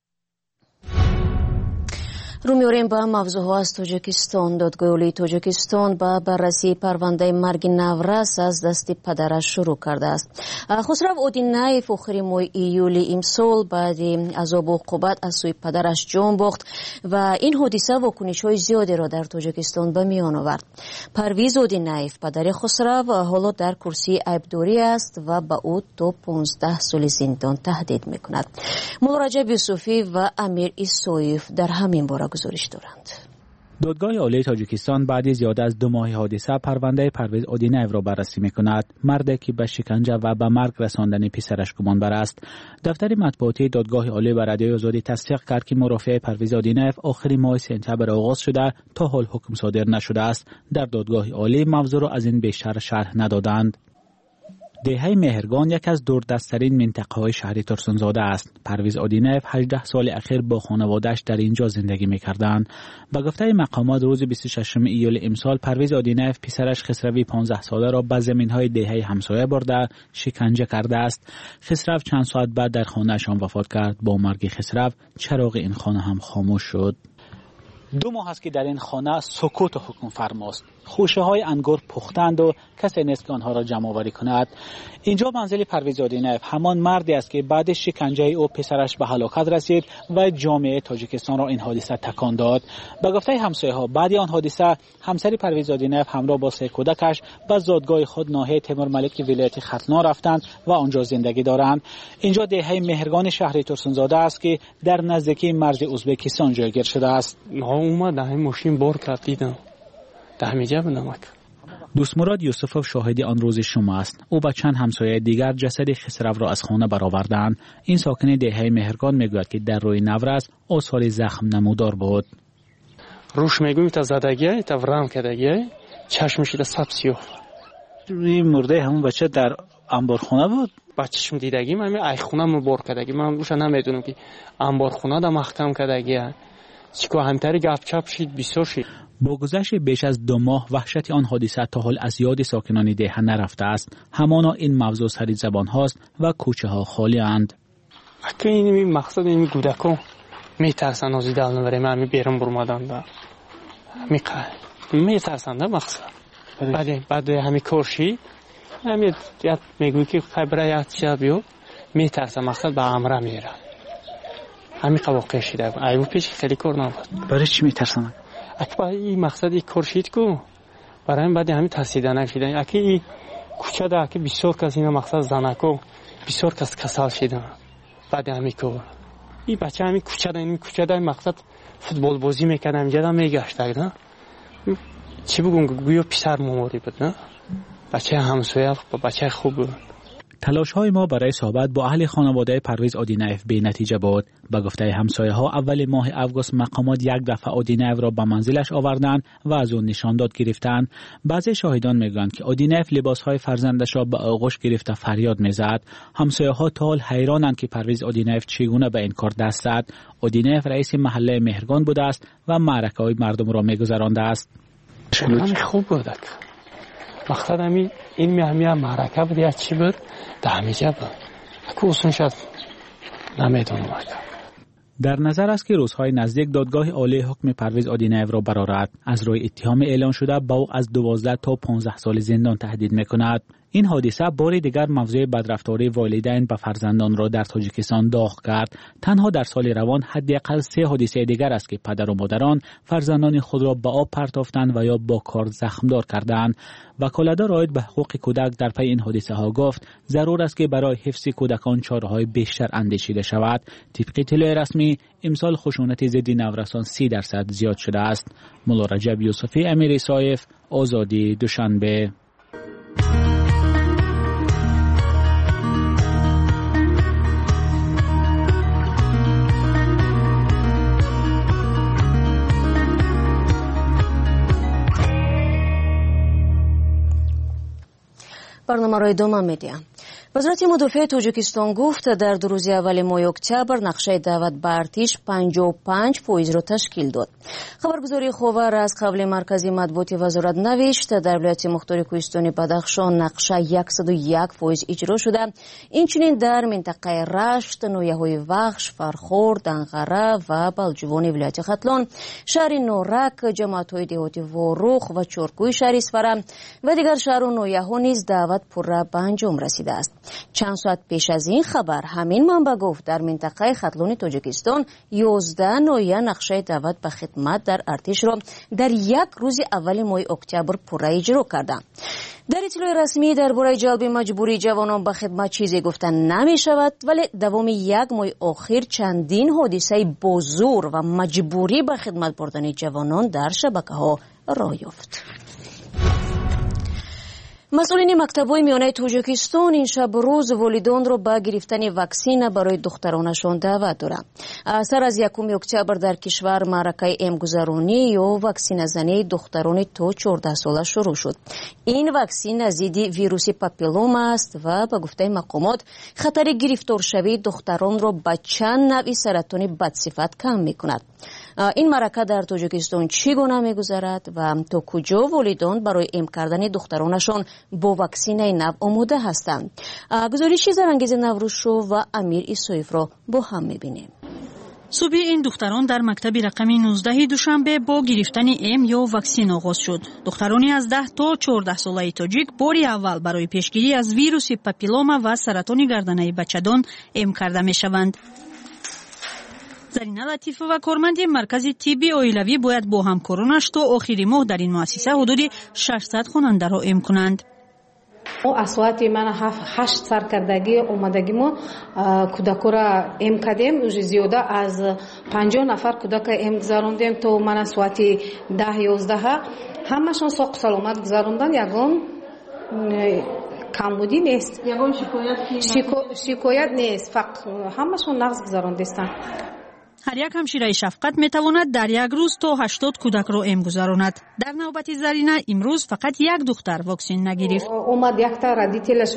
رو می‌آوریم به موضوع از تاجیکستان. دادگاه عالی تاجیکستان با بررسی پرونده مرگ نورز از دست پدرش شروع کرده است. خسرو اودینیف آخر ماه ایول امسال بعد عذاب و عقوبت از سوی پدرش جان باخت و این حادثه واکنش‌های زیادی را در تاجیکستان به میان آورد. پرویز اودینیف پدر خسرو حالا در کرسی عیبداری است و به او تا پانزده سال زندان تهدید می‌کند. مولا رجب یوسفی و امیر ایسویف در همین باره گزارش دارند.
دادگاه عالی تاجیکستان بعد از زیاد از دو ماه حادثه پرونده پرویز آدینایف را بررسی می‌کند. مردی که به شکنجه و به مرگ رساندن پسرش گمانبر است. دفتر مطبوعاتی دادگاه عالی بر رادیوی آزادی تصدیق کرد که مرافعه پرویز آدینایف آخر ماه سپتامبر آغاز شده تا حال حکم صادر نشده است. در دادگاه عالی موضوع را از این بیشتر شرح ندادند. دهه مهرگان یک از دوردست‌ترین منطقه‌های شهر ترسونزاده است. پرویز آدینایف هجده سال اخیر با خانواده‌اش در اینجا زندگی می‌کردند. به گفته مقامات روز بیست و ششم ایول امسال پرویز آدینایف پسرش خسروی پانزده ساله را به زمین‌های دهه همسایه برده شکنجه کرده است. خسرو چند ساعت بعد در خانه‌شان وفات کرد. با مرگ خسرو چراغ این خانه هم خاموش شد. دو ماه است که در این خانه سکوت و حکم فرماست. خوشه های انگور پختند و کسی نیست که آنها را جمع آوری کند. اینجا منزل پرویز آدینایف همان مردی است که بعد شکنجه او پسرش به هلاکت رسید و جامعه تاجیکستان را این حادثه تکان داد. به گفته همسایه ها بعد آن حادثه همسر پرویز آدینایف همراه با سه کودکش به زادگاه خود ناحیه تیمور ملک ولایت ختنا رفتند و آنجا زندگی دارند. اینجا دهه مهرگان شهر ترسونزاده است که در نزدیکی مرز ازبکستان جایگیر شده است.
ها اومد همین ماشین بار کرد دیدم. دهمیجه بنامک.
دوست مراد یوسفوف شاهد آن روز شما است. او با چند همسایه دیگر جسد خسرو را از خانه برآوردند. این ساکن دهه مهرگان میگوید که در روی نورز آثار زخم نمودار بود.
روش میگویم تا زدگی تا ورم کردگی چشمش را سب سیاه.
این مرده همون بچه در انبارخانه بود.
بچه‌شم دیدگی من ای خونه مو بار کردگی من روش نمیدونم که انبارخانه دا محکم کردگی. چیکو همتری گپ چپ شید بیسور شید.
با گذشت بیش از دو ماه وحشت آن حادثه تا حال از یاد ساکنان دهه نرفته است. همانا این موضوع سری زبان هاست و کوچه ها خالی اند.
اگه این مقصد این کودکان میترسن از دل نبریم همی بیرون برمادن دا میقه میترسن دا مقصد بعد بعد همی کورشی همی یاد میگوی که خبره یاد شد بیو میترسن مقصد به امره میره همی قواقع شده ایو پیش خیلی کار نبود.
برای چی میترسن؟
اگه این مقصد یک کورشید کو برای این بعد همین ترسیدن شدن. اگه این کوچه ده اگه بسیار کس اینا مقصد زنکو بسیار کس کسال شدن بعد همین کور این بچه همین کوچه ده این کوچه ده مقصد فوتبال بازی میکرد همینجا ده میگشت نه چی بگم گویا پسر مماری بود نه بچه همسایه با بچه خوب بود.
تلاش های ما برای صحبت با اهل خانواده پرویز آدینایف بی نتیجه بود. به گفته همسایه ها اول ماه اوگوست مقامات یک دفعه آدینایف را به منزلش آوردند و از اون نشانداد گرفتند. بعضی شاهدان میگویند که آدینایف لباس های فرزندش را به آغوش گرفته فریاد میزد. همسایه ها تا حال حیرانند که پرویز آدینایف چگونه به این کار دست زد. آدینایف رئیس محله مهرگان بوده است و معرکه های مردم را میگذرانده است.
من خوب بود. مقصد همی این می همی هم معرکه بود یا چی بود دهمیجه بود اکو اصلا شد نمیدونم.
در نظر است که روزهای نزدیک دادگاه عالی حکم پرویز آدینایف را برآورد. از روی اتهام اعلان شده با او از دوازده تا پانزده سال زندان تهدید میکند. این حادثه بار دیگر موضوع بدرفتاری والدین به فرزندان را در تاجیکستان داغ کرد. تنها در سال روان حداقل سه حادثه دیگر است که پدر و مادران فرزندان خود را به آب پرتافتند و یا با کار زخمدار کردند. وکالتدار عاید به حقوق کودک در پی این حادثه ها گفت ضرور است که برای حفظ کودکان چاره‌های بیشتر اندیشیده شود. طبق اطلاع رسمی امسال خشونت ضد نورسان سی درصد زیاد شده است. مولا رجب یوسفی، امیر سایف، آزادی، دوشنبه.
برنامه را ادامه می‌دیم. وزارت مدافع تاجیکستان گفت در دو روز اول ماه اکتبر نقشه دعوت به ارتش پنجاه و پنج پاییز را تشکیل داد. خبرگزاری خبر از قبل مرکزی مطبوعات وزارت نوشت در ولایت مختار کوهستانی بدخشان نقشه صد و یک پاییز اجرا شده. اینچنین در منطقه رشت، نویه‌های وخش، فرخورد، انقره و بلجوان ولایت ختلان، شهر نورک، جماعت‌های دهاتی واروخ و چرکوی شهر اسفره و دیگر شهر و نویه‌ها نیز دعوت پرره به انجام رسیده است. چند ساعت پیش از این خبر همین منبع گفت در منطقه خطلون تاجیکستان یازده نوعیه نقشه دعوت به خدمت در ارتش را در یک روز اول ماه اکتبر پوره اجرا کردند. در اطلاع رسمی درباره جلب مجبوری جوانان به خدمت چیزی گفتن نمی شود، ولی دوام یک ماه آخر چندین حادثه بزرگ و مجبوری به خدمت بردن جوانان در شبکه ها راه یافت. مسئولین مکتب‌های میانه تاجیکستان این شب روز والدان را به گرفتن واکسن برای دخترانشان دعوت دارند. سر از یکم اکتبر در کشور معرکه امگذرانی یا واکسن زنی دختران تا چهارده ساله شروع شد. این واکسن ضد ویروس پاپیلوما است و به گفته مقامات خطر گرفتار شوی دختران را به چند نوع سرطان بدصفت کم می‌کند. این معرکه در تاجیکستان چگونه می‌گذرد و تا کجا والدان برای ام کردن دخترانشان با واکسن نو آماده هستند؟ گزارش زرانگیز نوروزشو و امیر ایسویف را با هم می‌بینیم.
صبح این دختران در مکتب رقم نوزده دوشنبه با گرفتن ام یا واکسن آغاز شد. دخترانی از ده تا چهارده ساله تاجیک باری اول برای پیشگیری از ویروس پاپیلوما و سرطان گردنه بچه‌دان ام کرده می‌شوند. زرینه لطیفه و کارمند مرکز طبی اویلوی باید با همکارانش تا آخر ماه در این مؤسسه حدود ششصد خواننده را ام کنند.
اصوات من هشت سرکردگی اومدگی ما کودکا را ام کردیم. اوج زیاده از پنجاه نفر کودک ام گذاروندیم تا من اصوات ده یازده همشون ساق سلامت گذاروندن. یگان کمبودی نیست، یگان شکایت شکایت نیست، فقط همشون نقص گذاروندستن.
هر یک همشیره شفقت میتواند در یک روز تا هشتاد کودک را ام گذراند. در نوبت زرینه امروز فقط یک دختر واکسن نگرفت.
اومد یک تا ردیتلش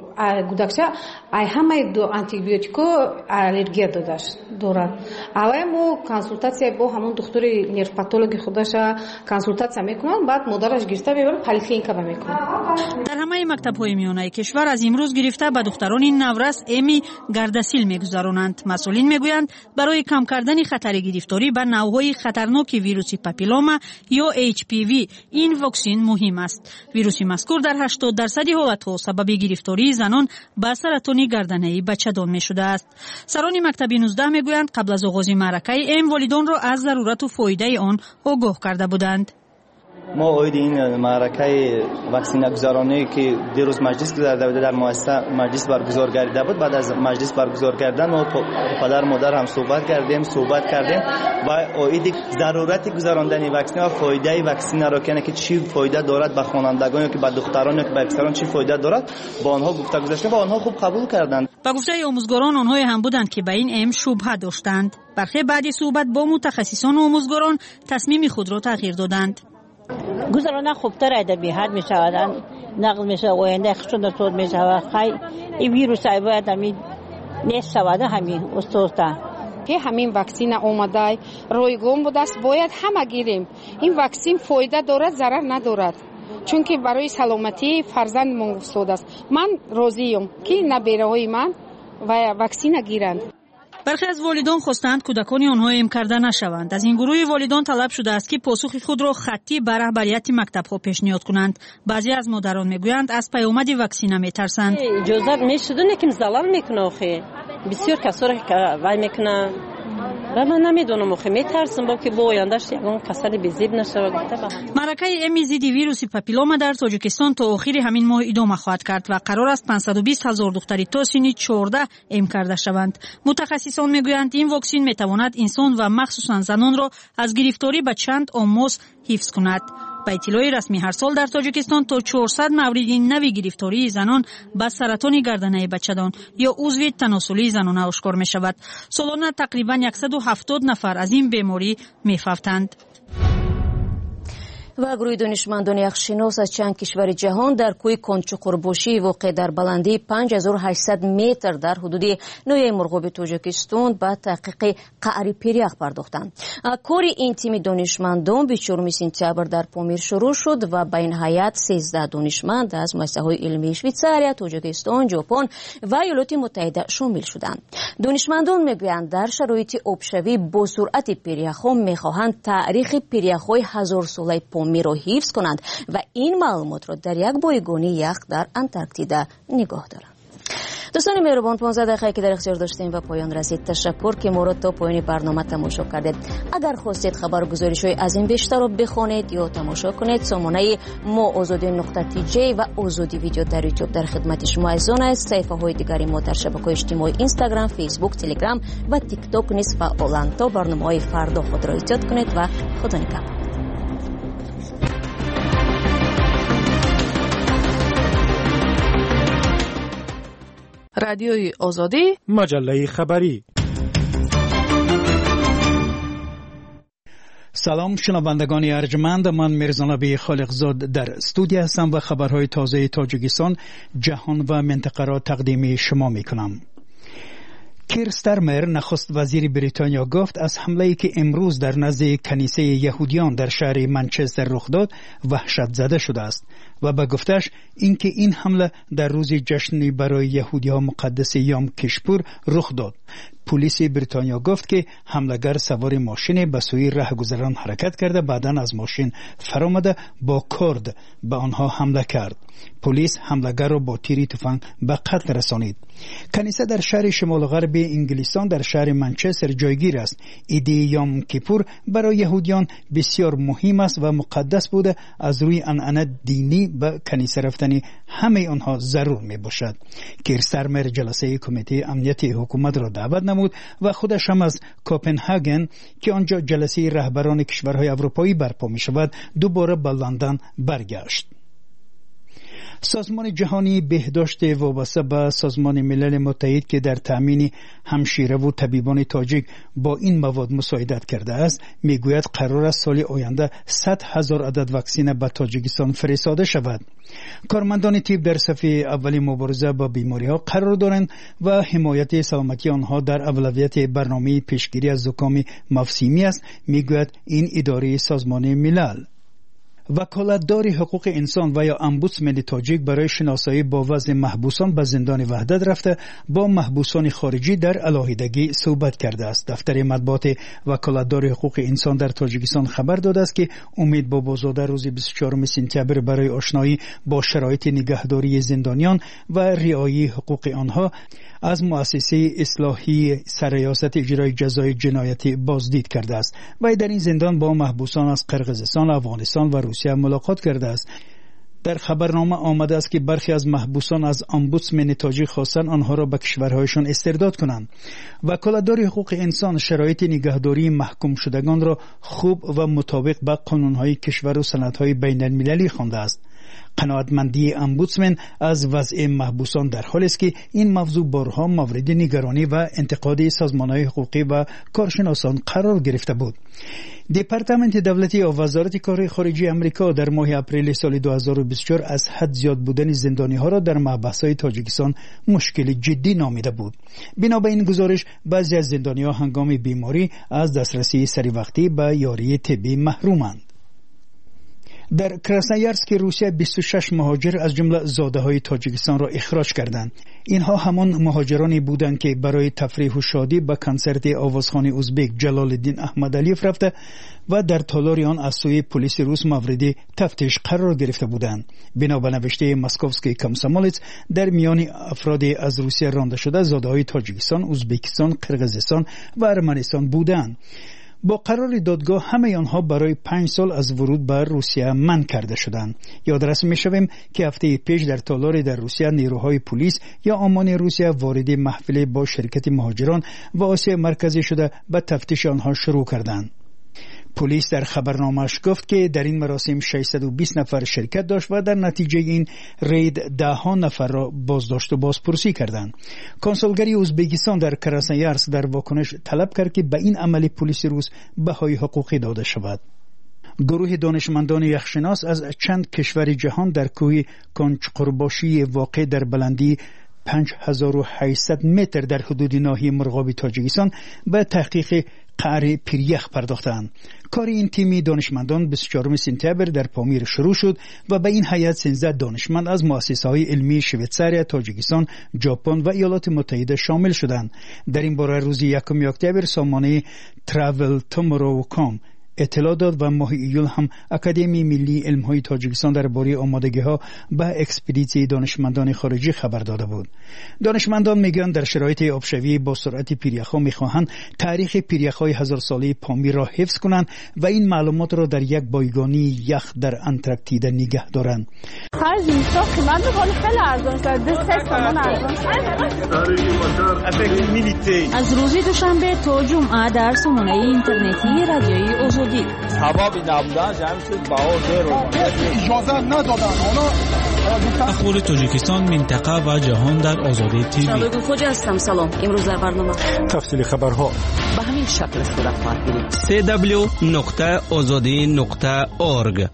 کودکچه ای همه دو آنتیبیوتیکو الرژی دادش دارد. اول ما کنسولتاسیا با همون دکتر نرپاتولوژی خودش کنسولتاسیا میکنن، بعد مادرش گرفته میبره پلیکلینیکا میکنه.
در همه مکتب‌های میانه کشور از امروز گرفته به دختران نورس امی گردسیل میگذرانند. مسئولین میگویند برای کم کردن خطر گرفتاری به نوع‌های خطرناک ویروس پاپیلوما یا اچ پی وی این واکسن مهم است. ویروس مذکور در هشتاد درصد حالت‌ها سبب گرفتاری زنان به سرطان گردنه بچه‌دان می‌شده است. سران مکتب نوزده میگویند قبل از آغاز معرکه ام والدان را از ضرورت و فایده آن آگاه کرده بودند.
ما اوید این معرکه واکسن گذارانی که دیروز مجلس گذارده بود در مؤسسه مجلس برگزار گردیده بود، بعد از مجلس برگزار کردن ما پدر مادر هم صحبت کردیم صحبت کردیم و اوید ضرورت گذراندن واکسن و فایده واکسن را که چی فایده دارد به خوانندگان که به دختران که به پسران چی فایده دارد با آنها گفته گذاشته و آنها خوب قبول کردند.
با گفته آموزگاران آنها هم بودند که به این ام شبهه داشتند. برخی بعد صحبت با متخصصان و آموزگاران تصمیم خود را تغییر دادند.
گذرانه خوبتر ادبی حد می شود، نقل می شود، آینده خشون طور می شود. خیلی این ویروس ای باید همین نیست شود همین استورتا
که همین واکسن اومده رایگان بوده است باید همه گیریم. این واکسن فایده دارد ضرر ندارد، چون که برای سلامتی فرزند من افتاده است. من راضیم که نبیرهای من و واکسن گیرند.
برخی از والدان خواستند کودکان آنها ام کرده نشوند. از این گروه والدان طلب شده است که پاسخ خود را خطی به رهبریت مکتب‌ها پیشنهاد کنند. بعضی از مادران میگویند از پیامد واکسن میترسند.
اجازه میشدونه که زلال میکنه آخه بسیار کسایی که وای میکنه و من نمیدونم آخه میترسم با که با آیندهش یگان کسری بزیب نشه.
معرکه ام ضد ویروس پاپیلوما در تاجیکستان تا آخر همین ماه ادامه خواهد کرد و قرار است پانصد و بیست هزار دختری تا سن چهارده ام کرده شوند. متخصصان میگویند این واکسن میتواند انسان و مخصوصا زنان را از گرفتاری به چند آموز حفظ کند. به اطلاع رسمی هر سال در تاجیکستان تا چهارصد مورد نوی گرفتاری زنان به سرطان گردنه بچه‌دان یا عضو تناسلی زنانه آشکار می شود. سالانه تقریبا صد و هفتاد نفر از این بیماری می فوتند.
و گروه دانشمندان یخشناس از چند کشور جهان در کوه کنچقرباشی واقع در بلندی پنج هزار و هشتصد متر در حدود نویه مرغوب تاجیکستان به تحقیق قعر پیریخ پرداختند. کار این تیم دانشمندان بیست سپتامبر در پامیر شروع شد و به این هیئت سیزده دانشمند از مؤسسه‌های علمی شویتزاریا، تاجیکستان، ژاپن و ایالات متحده شامل شدند. دانشمندان میگویند در شرایط آبشوی با سرعت پیریخ‌ها میخواهند تاریخ پیریخ‌های هزار ساله پامیر را حفظ کنند و این معلومات را در یک بایگانی یخ در انتارکتیدا نگاه دارند. دوستان مهربان، پانزده دقیقه که در اختیار داشتیم و پایان رسید. تشکر که ما را تا پایان برنامه تماشا کردید. اگر خواستید خبر گزارش‌های از این بیشتر رو بخونید یا تماشا کنید، سامانه ما آزادی نقطه تی جی و آزادی ویدیو در یوتیوب در خدمت شما عزیزان است. صفحه‌های دیگری ما در شبکه‌های اجتماعی اینستاگرام، فیسبوک، تلگرام و تیک تاک نیز فعالند. تا برنامه‌های فردا خود را ایجاد کنید و خدا نگهدار.
رادیوی آزادی،
مجله خبری.
سلام شنوندگان ارجمند، من میرزانبی خالقزاد در استودیو هستم و خبرهای تازه تاجیکستان، جهان و منطقه را تقدیم شما میکنم. کیر ستارمر نخست وزیر بریتانیا گفت از حمله‌ای که امروز در نزد کنیسه یهودیان در شهر منچستر رخ داد وحشت زده شده است و به گفتش اینکه این حمله در روز جشنی برای یهودی‌ها مقدس یوم کیپور رخ داد. پلیس بریتانیا گفت که حمله‌گر سوار ماشین به سوی راهگذران حرکت کرده، بعداً از ماشین فرآمده با کرد به آنها حمله کرد. پلیس حمله‌گر را با تیر تفنگ به قتل رسانید. کنیسه در شهر شمال غرب انگلستان در شهر منچستر جایگیر است. عید یوم کیپور برای یهودیان بسیار مهم است و مقدس بوده. از روی عنعنه دینی به کنیسه رفتن همه آنها ضرور می باشد. کیر ستارمر جلسه کمیته امنیتی حکومت را دعوت نمود و خودش هم از کوپنهاگن که آنجا جلسه رهبران کشورهای اروپایی برپا می شود دوباره به لندن برگشت. سازمان جهانی بهداشت وابسته به سازمان ملل متحد که در تأمین همشیره و طبیبان تاجیک با این مواد مساعدت کرده است میگوید قرار است سال آینده صد هزار عدد واکسن به تاجیکستان فرستاده شود. کارمندان طب در صف اول مبارزه با بیماری ها قرار دارند و حمایت سلامتی آنها در اولویت برنامه پیشگیری از زکام مفصلی است، میگوید این اداره سازمان ملل. وکالتدار حقوق انسان و یا امبودسمن تاجیک برای شناسایی با وضع محبوسان به زندان وحدت رفته با محبوسان خارجی در علاهیدگی صحبت کرده است. دفتر مطبوعات وکالتدار حقوق انسان در تاجیکستان خبر داده است که امید بابازاده روز بیست و چهارم سپتامبر برای آشنایی با شرایط نگهداری زندانیان و رعایت حقوق آنها از مؤسسه اصلاحی سرریاست اجرای جزای جنایتی بازدید کرده است و در این زندان با محبوسان از قرقیزستان، افغانستان و روسیه ملاقات کرده است. در خبرنامه آمده است که برخی از محبوسان از امبودسمن تاجیک خواستند آنها را به کشورهایشان استرداد کنند. وکالتدار حقوق انسان شرایط نگهداری محکوم شدگان را خوب و مطابق با قانون‌های کشور و سندهای بین المللی خوانده است. قناعتمندی امبودسمن از وضع محبوسان در حالی است که این موضوع بارها مورد نگرانی و انتقاد سازمان‌های حقوقی و کارشناسان قرار گرفته بود. دپارتمنت دولتی و وزارت کار خارجه آمریکا در ماه اپریل سال دو هزار و بیست و چهار از حد زیاد بودن زندانی‌ها را در محبس‌های تاجیکستان مشکل جدی نامیده بود. بنابراین گزارش بعضی از زندانی‌ها هنگام بیماری از دسترسی سریع به یاری طبی محرومند. در کراسنویارسک روسیه بیست و شش مهاجر از جمله زاده‌های تاجیکستان را اخراج کردند. اینها همان مهاجرانی بودند که برای تفریح و شادی به کنسرت آوازخوان ازبک جلال الدین احمدعلیف رفته و در تالار آن از سوی پلیس روس مورد تفتیش قرار گرفته بودند. بنا به نوشته مسکوفسکی کامسومولتس در میان افراد از روسیه رانده شده زاده‌های تاجیکستان، ازبکستان، قرقیزستان و ارمنستان بودند. با قرار دادگاه همه آنها برای پنج سال از ورود به روسیه منع کرده شدند. یادرس می‌شویم که هفته پیش در تالار در روسیه نیروهای پلیس یا امان روسیه وارد محفل با شرکت مهاجران و آسیا مرکزی شده به تفتیش آنها شروع کردند. پلیس در خبرنامه‌اش گفت که در این مراسم ششصد و بیست نفر شرکت داشت و در نتیجه این رید ده ها نفر را بازداشت و بازپرسی کردند. کنسولگری ازبکستان در کراسنویارسک در واکنش طلب کرد که به این عمل پلیس روس بهای حقوقی داده شود. گروه دانشمندان یخشناس از چند کشور جهان در کوه کنچقرباشی واقع در بلندی پنج هزار و هشتصد متر در حدود ناحیه مرغابی تاجیکستان به تحقیق قعر پیریخ پرداختند. کار این تیمی دانشمندان بیست و چهارم سپتامبر در پامیر شروع شد و به این هیئت سیزده دانشمند از مؤسسه‌های علمی شویتزاریا، تاجیکستان، ژاپن و ایالات متحده شامل شدند. در این باره روز یکم اکتبر سامانه تراول تومورو کام اطلاع داد و ماه ایول هم اکادمی ملی علم‌های تاجیکستان درباره آمادگی‌ها به اکسپدیسیون دانشمندان خارجی خبر داده بود. دانشمندان میگن در شرایط آبشوی با سرعت پیریخ‌ها میخواهند تاریخ پیریخ‌های هزار ساله پامیر را حفظ کنند و این معلومات را در یک بایگانی یخ در انتارکتیدا نگه دارند.
خرج میشه قیمت خیلی خیلی ارزان شده. سه تومن ارزان شده.
از روز دوشنبه تا جمعه در سامانه اینترنتی رادیوی آزادی.
سبب نبودن جمعیت باور رو
اجازه ندادن.
اخبار تاجیکستان، منطقه و جهان در آزادی تیوی.
شبکه خوجا هستم. سلام. امروز در برنامه
تفصیل خبرها
به همین شکل صورت خواهد گرفت.
سی دبلیو نقطه آزادی نقطه اورگ.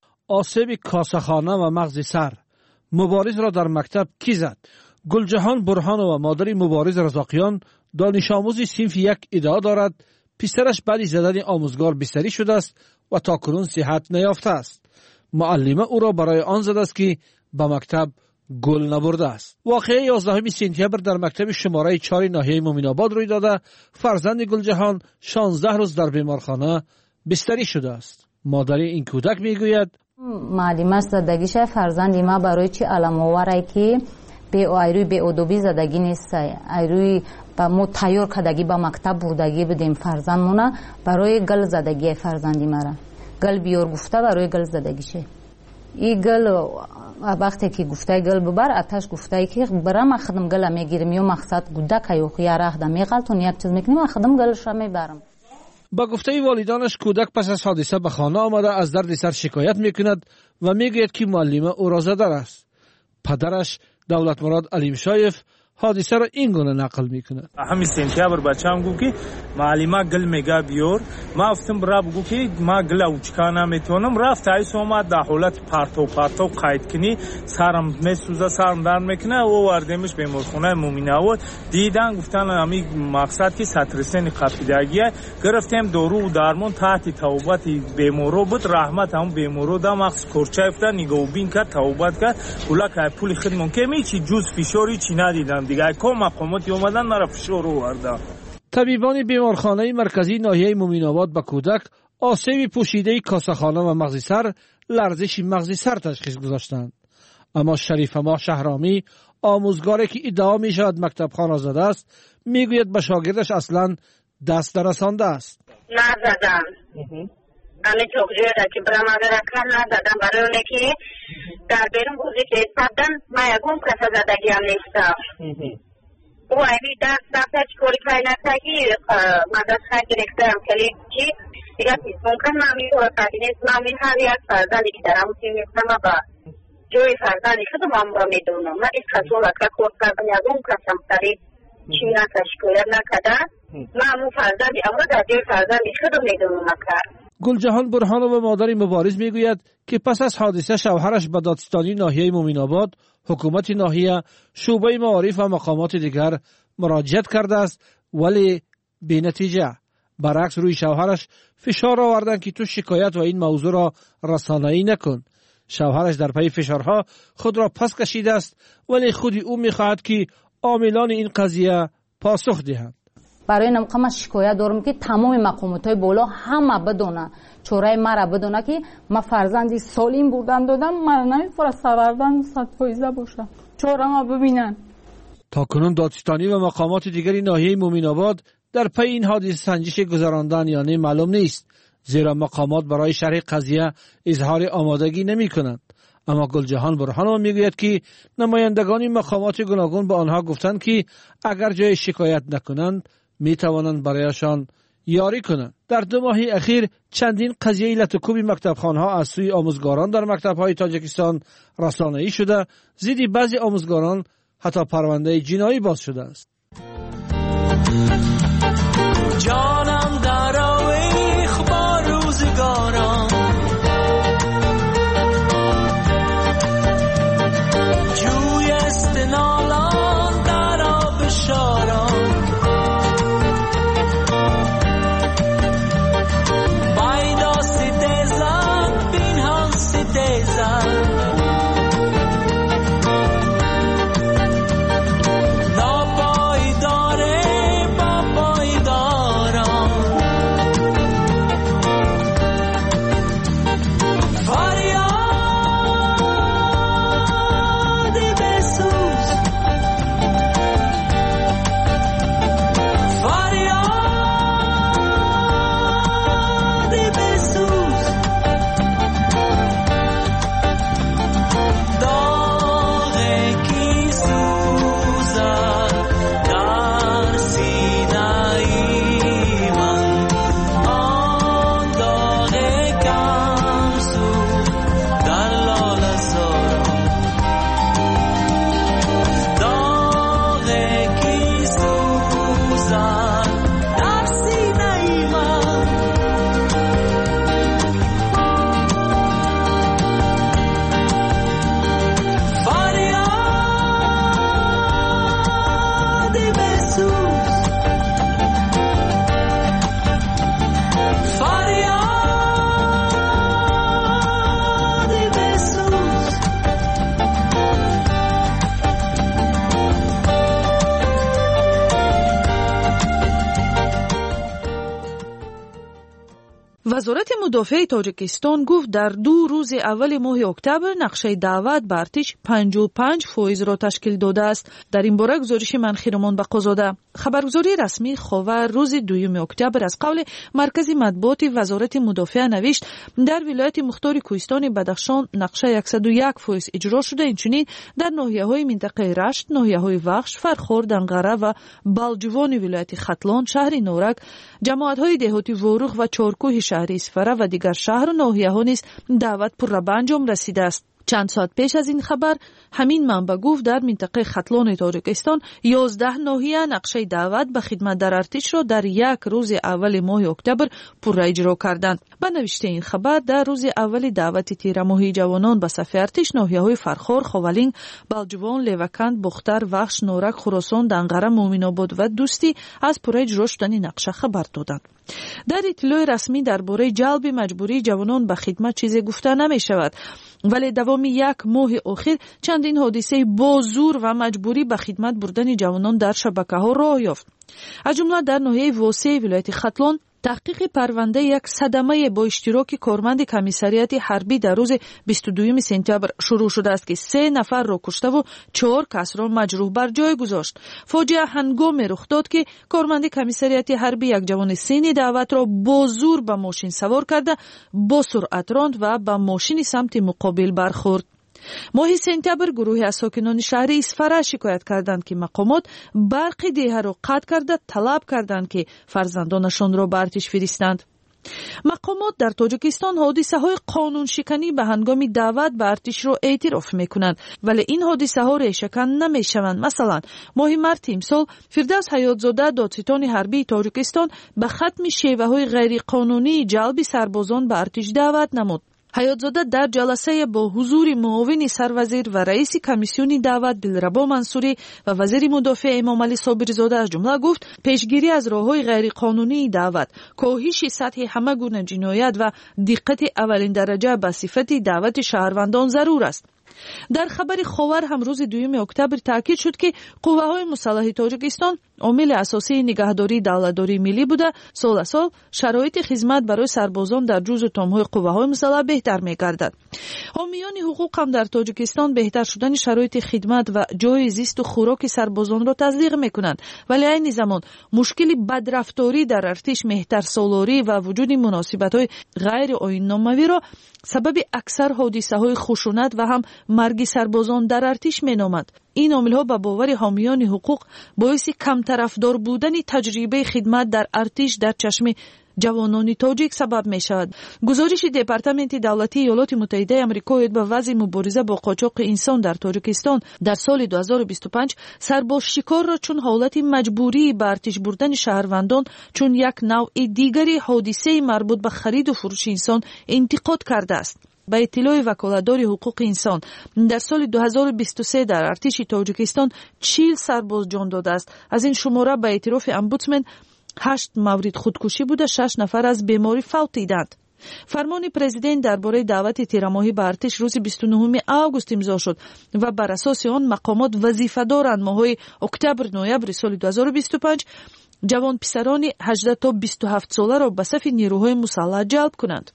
آسیب کاسه‌خانه و مغز سر، مبارز را در مکتب کی زد؟ گلجهان برهان و مادر مبارز رزاقیان دانش آموز صنف یک ادعا دارد پسرش بعد از زدن آموزگار بستری شده است و تاکنون صحت نیافته است. معلمه او را برای آن زده است که به مکتب گل نبرده است. واقعه یازدهم سپتامبر در مکتب شماره چهار ناحیه مومن‌آباد روی داده. فرزند گلجهان شانزده روز در بیمارخانه بستری شده است. مادر این کودک میگوید
معلمه زدگیش فرزند ما برای چی علم آوره که به ایروی به ادبی زدگی نیست، ایروی با ما تیار کردگی با مکتب بودگی بدیم فرزندمونه برای گل زدگی فرزندی مرا گل بیار گفته برای گل زدگیشه. این گل وقتی که گفته گل ببر آتش گفته که برام خدم گل میگیرم یا مقصد گوده که یو خیار اخدم میغلطون یک چیز میکنیم خدم گلش را میبرم.
با گفته والدانش کودک پس از حادثه به خانه آمده از درد سر شکایت میکند و میگوید که معلمه او را زده است. پدرش دولت مراد علیم شایف حادثه را این گونه نقل میکنه.
همین سپتامبر بچه‌ام گفت که معلمه گل میگه بیار، ما گفتم برا بگو که ما گل اوچکا نمیتونم. رفت ایس اومد در حالت پرتو پرتو قید کنی سرم میسوزه سرم درد میکنه و وردیمش بیمارخانه مومن‌آباد. دیدن گفتن همین مقصد که سترسین قفیدگیه. گرفتیم دارو و درمان تحت توبت بیمارو بود. رحمت هم بیمارو دا مغز کورچه افتاد نگاه بین کرد توبت کرد. ولی که پول خدمت کمی چی جز فشاری چی ندیدم دیگه کم مقاماتی اومدن مرا فشار آورده.
طبیبان بیمارخانه مرکزی ناحیه مومن‌آباد به کودک آسیب پوشیده کاسه‌خانه و مغز سر، لرزش مغز سر تشخیص گذاشتند. اما شریف ما شهرامی آموزگاری که ادعا می شود مکتب خانه زده است میگوید به شاگردش اصلا دست نرسانده است.
نزدم همه چوکجوی را که برام آگر کار نزدم برای اونه که در بیرون بوزی که استبدن ما یکم کسا زدگی هم نیستم. او ایوی دست دسته چکوری کاری نکتگی مدد خواهد گرفتم کلی چی دیگه ممکن ممنی رو قدی نیست ممنی هر یک فرزندی که در همون تیم نیستم با جوی فرزندی خودم هم را میدونم. من این کسو وقت کورد کردن یکم کسم سری چی نکشکویر نکدن من همون فرزندی اما در جوی فرزندی خودم میدونم نکرد.
گلجهان برهان و مادر مبارز میگوید که پس از حادثه شوهرش به دادستانی ناحیه مومن‌آباد، حکومت ناحیه، شعبه معارف و مقامات دیگر مراجعت کرده است ولی بی نتیجه. برعکس روی شوهرش فشار آوردند که تو شکایت و این موضوع را رسانه‌ای نکن. شوهرش در پی فشارها خود را پس کشیده است ولی خودی او میخواهد که عاملان این قضیه پاسخ دهند.
برای این مقام شکایت دارم که تمام مقامات بالا همه بدونه چوره مرا بدونه که ما فرزندی سالم بودن دادم من نمیفره سوردن صد فایزه باشه چوره ما ببینن.
تا کنون دادستانی و مقامات دیگری ناحیه مومن‌آباد در پی این حادثه سنجش گذراندن یعنی معلوم نیست، زیرا مقامات برای شرح قضیه اظهار آمادگی نمی کنند. اما گلجهان برهان میگوید که نمایندگان مقامات گوناگون به آنها گفتند که اگر جای شکایت نکنند می توانند برایشان یاری کنند. در دو ماه اخیر چندین قضیه لطوکوب مکتبخانه‌ها از سوی آموزگاران در مکتب‌های تاجیکستان رسانه‌ای شده، ضد بعضی آموزگاران حتی پرونده جنایی باز شده است.
جانم در آویخ با روزگاران جوی استنالان در آب شاران بایدا ستیزن بینهان ستیزن ناپای داره با
مدافع تاجیکستان گفت در دو روز اول ماه اکتبر نقشه دعوت به ارتش پنجاه و پنج فایز را تشکیل داده است. در این باره گزارش منخیرمان بقازاده. خبرگزاری رسمی خاور روز دوم اکتبر از قول مرکز مطبوعات وزارت مدافع نوشت در ولایت مختار کوهستان بدخشان نقشه صد و یک فایز اجرا شده. اینچنین در ناحیه‌های منطقه رشت، ناحیه‌های وخش، فرخور، دنقره و بالجوان ولایت ختلان، شهر نورک، جماعت‌های دهاتی وروغ و چارکوه شهر اسفره و دیگر شهر و ناحیه‌ها نیز دعوت پر به انجام رسیده است. چند ساعت پیش از این خبر همین منبع گفت در منطقه ختلان تاجیکستان یازده ناحیه نقشه دعوت به خدمت در ارتش را در یک روز اول ماه اکتبر پر اجرا کردند. با نوشته این خبر در روز اول دعوت تیر ماهی جوانان به صف ارتش ناحیه‌های فرخار، خاولینگ، بالجوان، لیوکند، بختر، وخش، نورک، خراسان، دنقره، مومن‌آباد و دوستی از پر اجرا شدن نقشه خبر دادند. در اطلاع رسمی درباره جلب مجبوری جوانان به خدمت چیزی گفته نمی شود، ولی دوام یک ماه اخیر چندین حادثه با زور و مجبوری به خدمت بردن جوانان در شبکه‌ها راه یافت. از جمله در ناحیه واسع ولایت ختلان تحقیق پرونده یک صدمه با اشتراک کارمند کمیسریات حربی در روز بیست و دوم سپتامبر شروع شده است که سه نفر را کشته و چهار کس را مجروح بر جای گذاشت. فاجعه هنگامی رخ داد که کارمند کمیسریات حربی یک جوان سین دعوت را با زور به ماشین سوار کرده با سرعت راند و به ماشین سمت مقابل برخورد. ماه سپتامبر گروهی از ساکنان شهر اسفره شکایت کردند که مقامات برق دیه را قطع کرده طلب کردند که فرزندانشان را به ارتش فرستند. مقامات در تاجیکستان حادثه های قانون شکنی به هنگام دعوت به ارتش را اعتراف می کنند، ولی این حادثه ها ریشه‌کن نمی شوند. مثلا ماه مارس امسال فردوس حیاتزاده دادستان حربی تاجیکستان به ختم شیوه های غیر قانونی جلب سربازان به ارتش دعوت نمود. حیاتزاده در جلسه با حضور معاون سروزیر و رئیس کمیسیون دعوت دلربا منصوری و وزیر مدافع امام علی صابرزاده از جمله گفت پیشگیری از راه‌های غیر قانونی دعوت، کاهش سطح همه گونه جنایت و دقت اولین درجه به صفت دعوت شهروندان ضرور است. در خبر خاور هم روز دوم اکتبر تاکید شد که قوه‌های مسلح تاجیکستان عامل اساسی نگهداری دولتداری ملی بوده. سال سال شرایط خدمت برای سربازان در جزء تام‌های قوه‌های مسلح بهتر می‌گردد. حامیان حقوق هم در تاجیکستان بهتر شدن شرایط خدمت و جای زیست و خوراک سربازان را تصدیق می‌کنند، ولی عین زمان مشکل بدرفتاری در ارتش، مهترسالاری و وجود مناسبت‌های غیر آیین‌ناموی را سبب اکثر حادثه‌های خشونت و هم مرگ سربازان در ارتش می‌نامد. این عامل‌ها به باور حامیان حقوق باعث کم طرفدار بودن تجربه خدمت در ارتش در چشم جوانان تاجیک سبب می شود. گزارش دپارتمنت دولتی ایالات متحده آمریکا به وضع مبارزه با قاچاق انسان در تاجیکستان در سال دو هزار و بیست و پنج سرباز شکار را چون حالت مجبوری به ارتش بردن شهروندان چون یک نوع دیگری حادثه مربوط به خرید و فروش انسان انتقاد کرده است. به اطلاع وکالتدار حقوق انسان در سال دو هزار و بیست و سه در ارتش تاجیکستان چهل سرباز جان داده است. از این شماره به اعتراف امبودسمن هشت مورد خودکشی بوده، شش نفر از بیماری فوت دیدند. فرمان پرزیدنت درباره دعوت تیرماهی به ارتش روز بیست و نهم آگوست امضا شد و بر اساس آن مقامات وظیفه دارند ماه‌های اکتبر نوامبر سال دو هزار و بیست و پنج جوان پسران هجده تا بیست و هفت ساله را به صف نیروهای مسلح جلب کنند.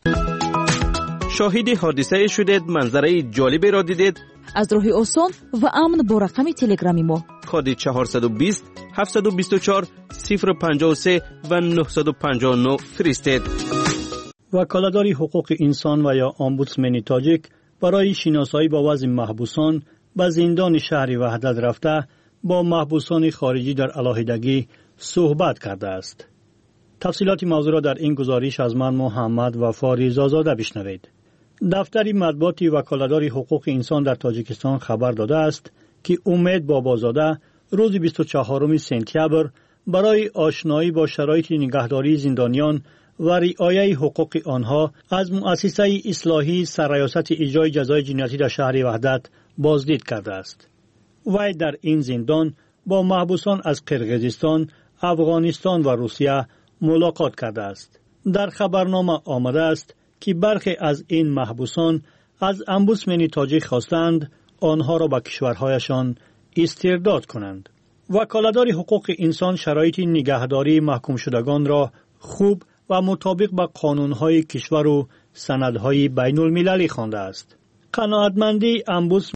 شاهد حادثه شدید، منظره جالبی را دیدید؟
از راه آسان و امن با رقم تلگرامی ما
کد چهارصد و بیست هفتصد و بیست و چهار صفر پنجاه و سه و نهصد و پنجاه و نه فرستید.
وکالتدار حقوق انسان و یا امبودسمن تاجیک برای شناسایی با وضع محبوسان به زندان شهر وحدت رفته با محبوسان خارجی در علاهیدگی صحبت کرده است. تفصیلات موضوع را در این گزارش از من محمد وفا رضازاده بشنوید. دفتر مطبوعاتی وکالتدار حقوق انسان در تاجیکستان خبر داده است که امید بابازاده روز بیست و چهارم سپتامبر برای آشنایی با شرایط نگهداری زندانیان و رعایت حقوق آنها از مؤسسه اصلاحی سرریاست اجرای جزای جنایتی در شهر وحدت بازدید کرده است. وی در این زندان با محبوسان از قرقیزستان، افغانستان و روسیه ملاقات کرده است. در خبرنامه آمده است که برخی از این محبوسان از امبودسمن تاجیک خواستند آنها را به کشورهایشان استرداد کنند. وکالتدار حقوق انسان شرایط نگهداری محکوم شدگان را خوب
و مطابق با قانون‌های کشور و سندهای بین المللی خوانده است. قناعتمندی امبودسمن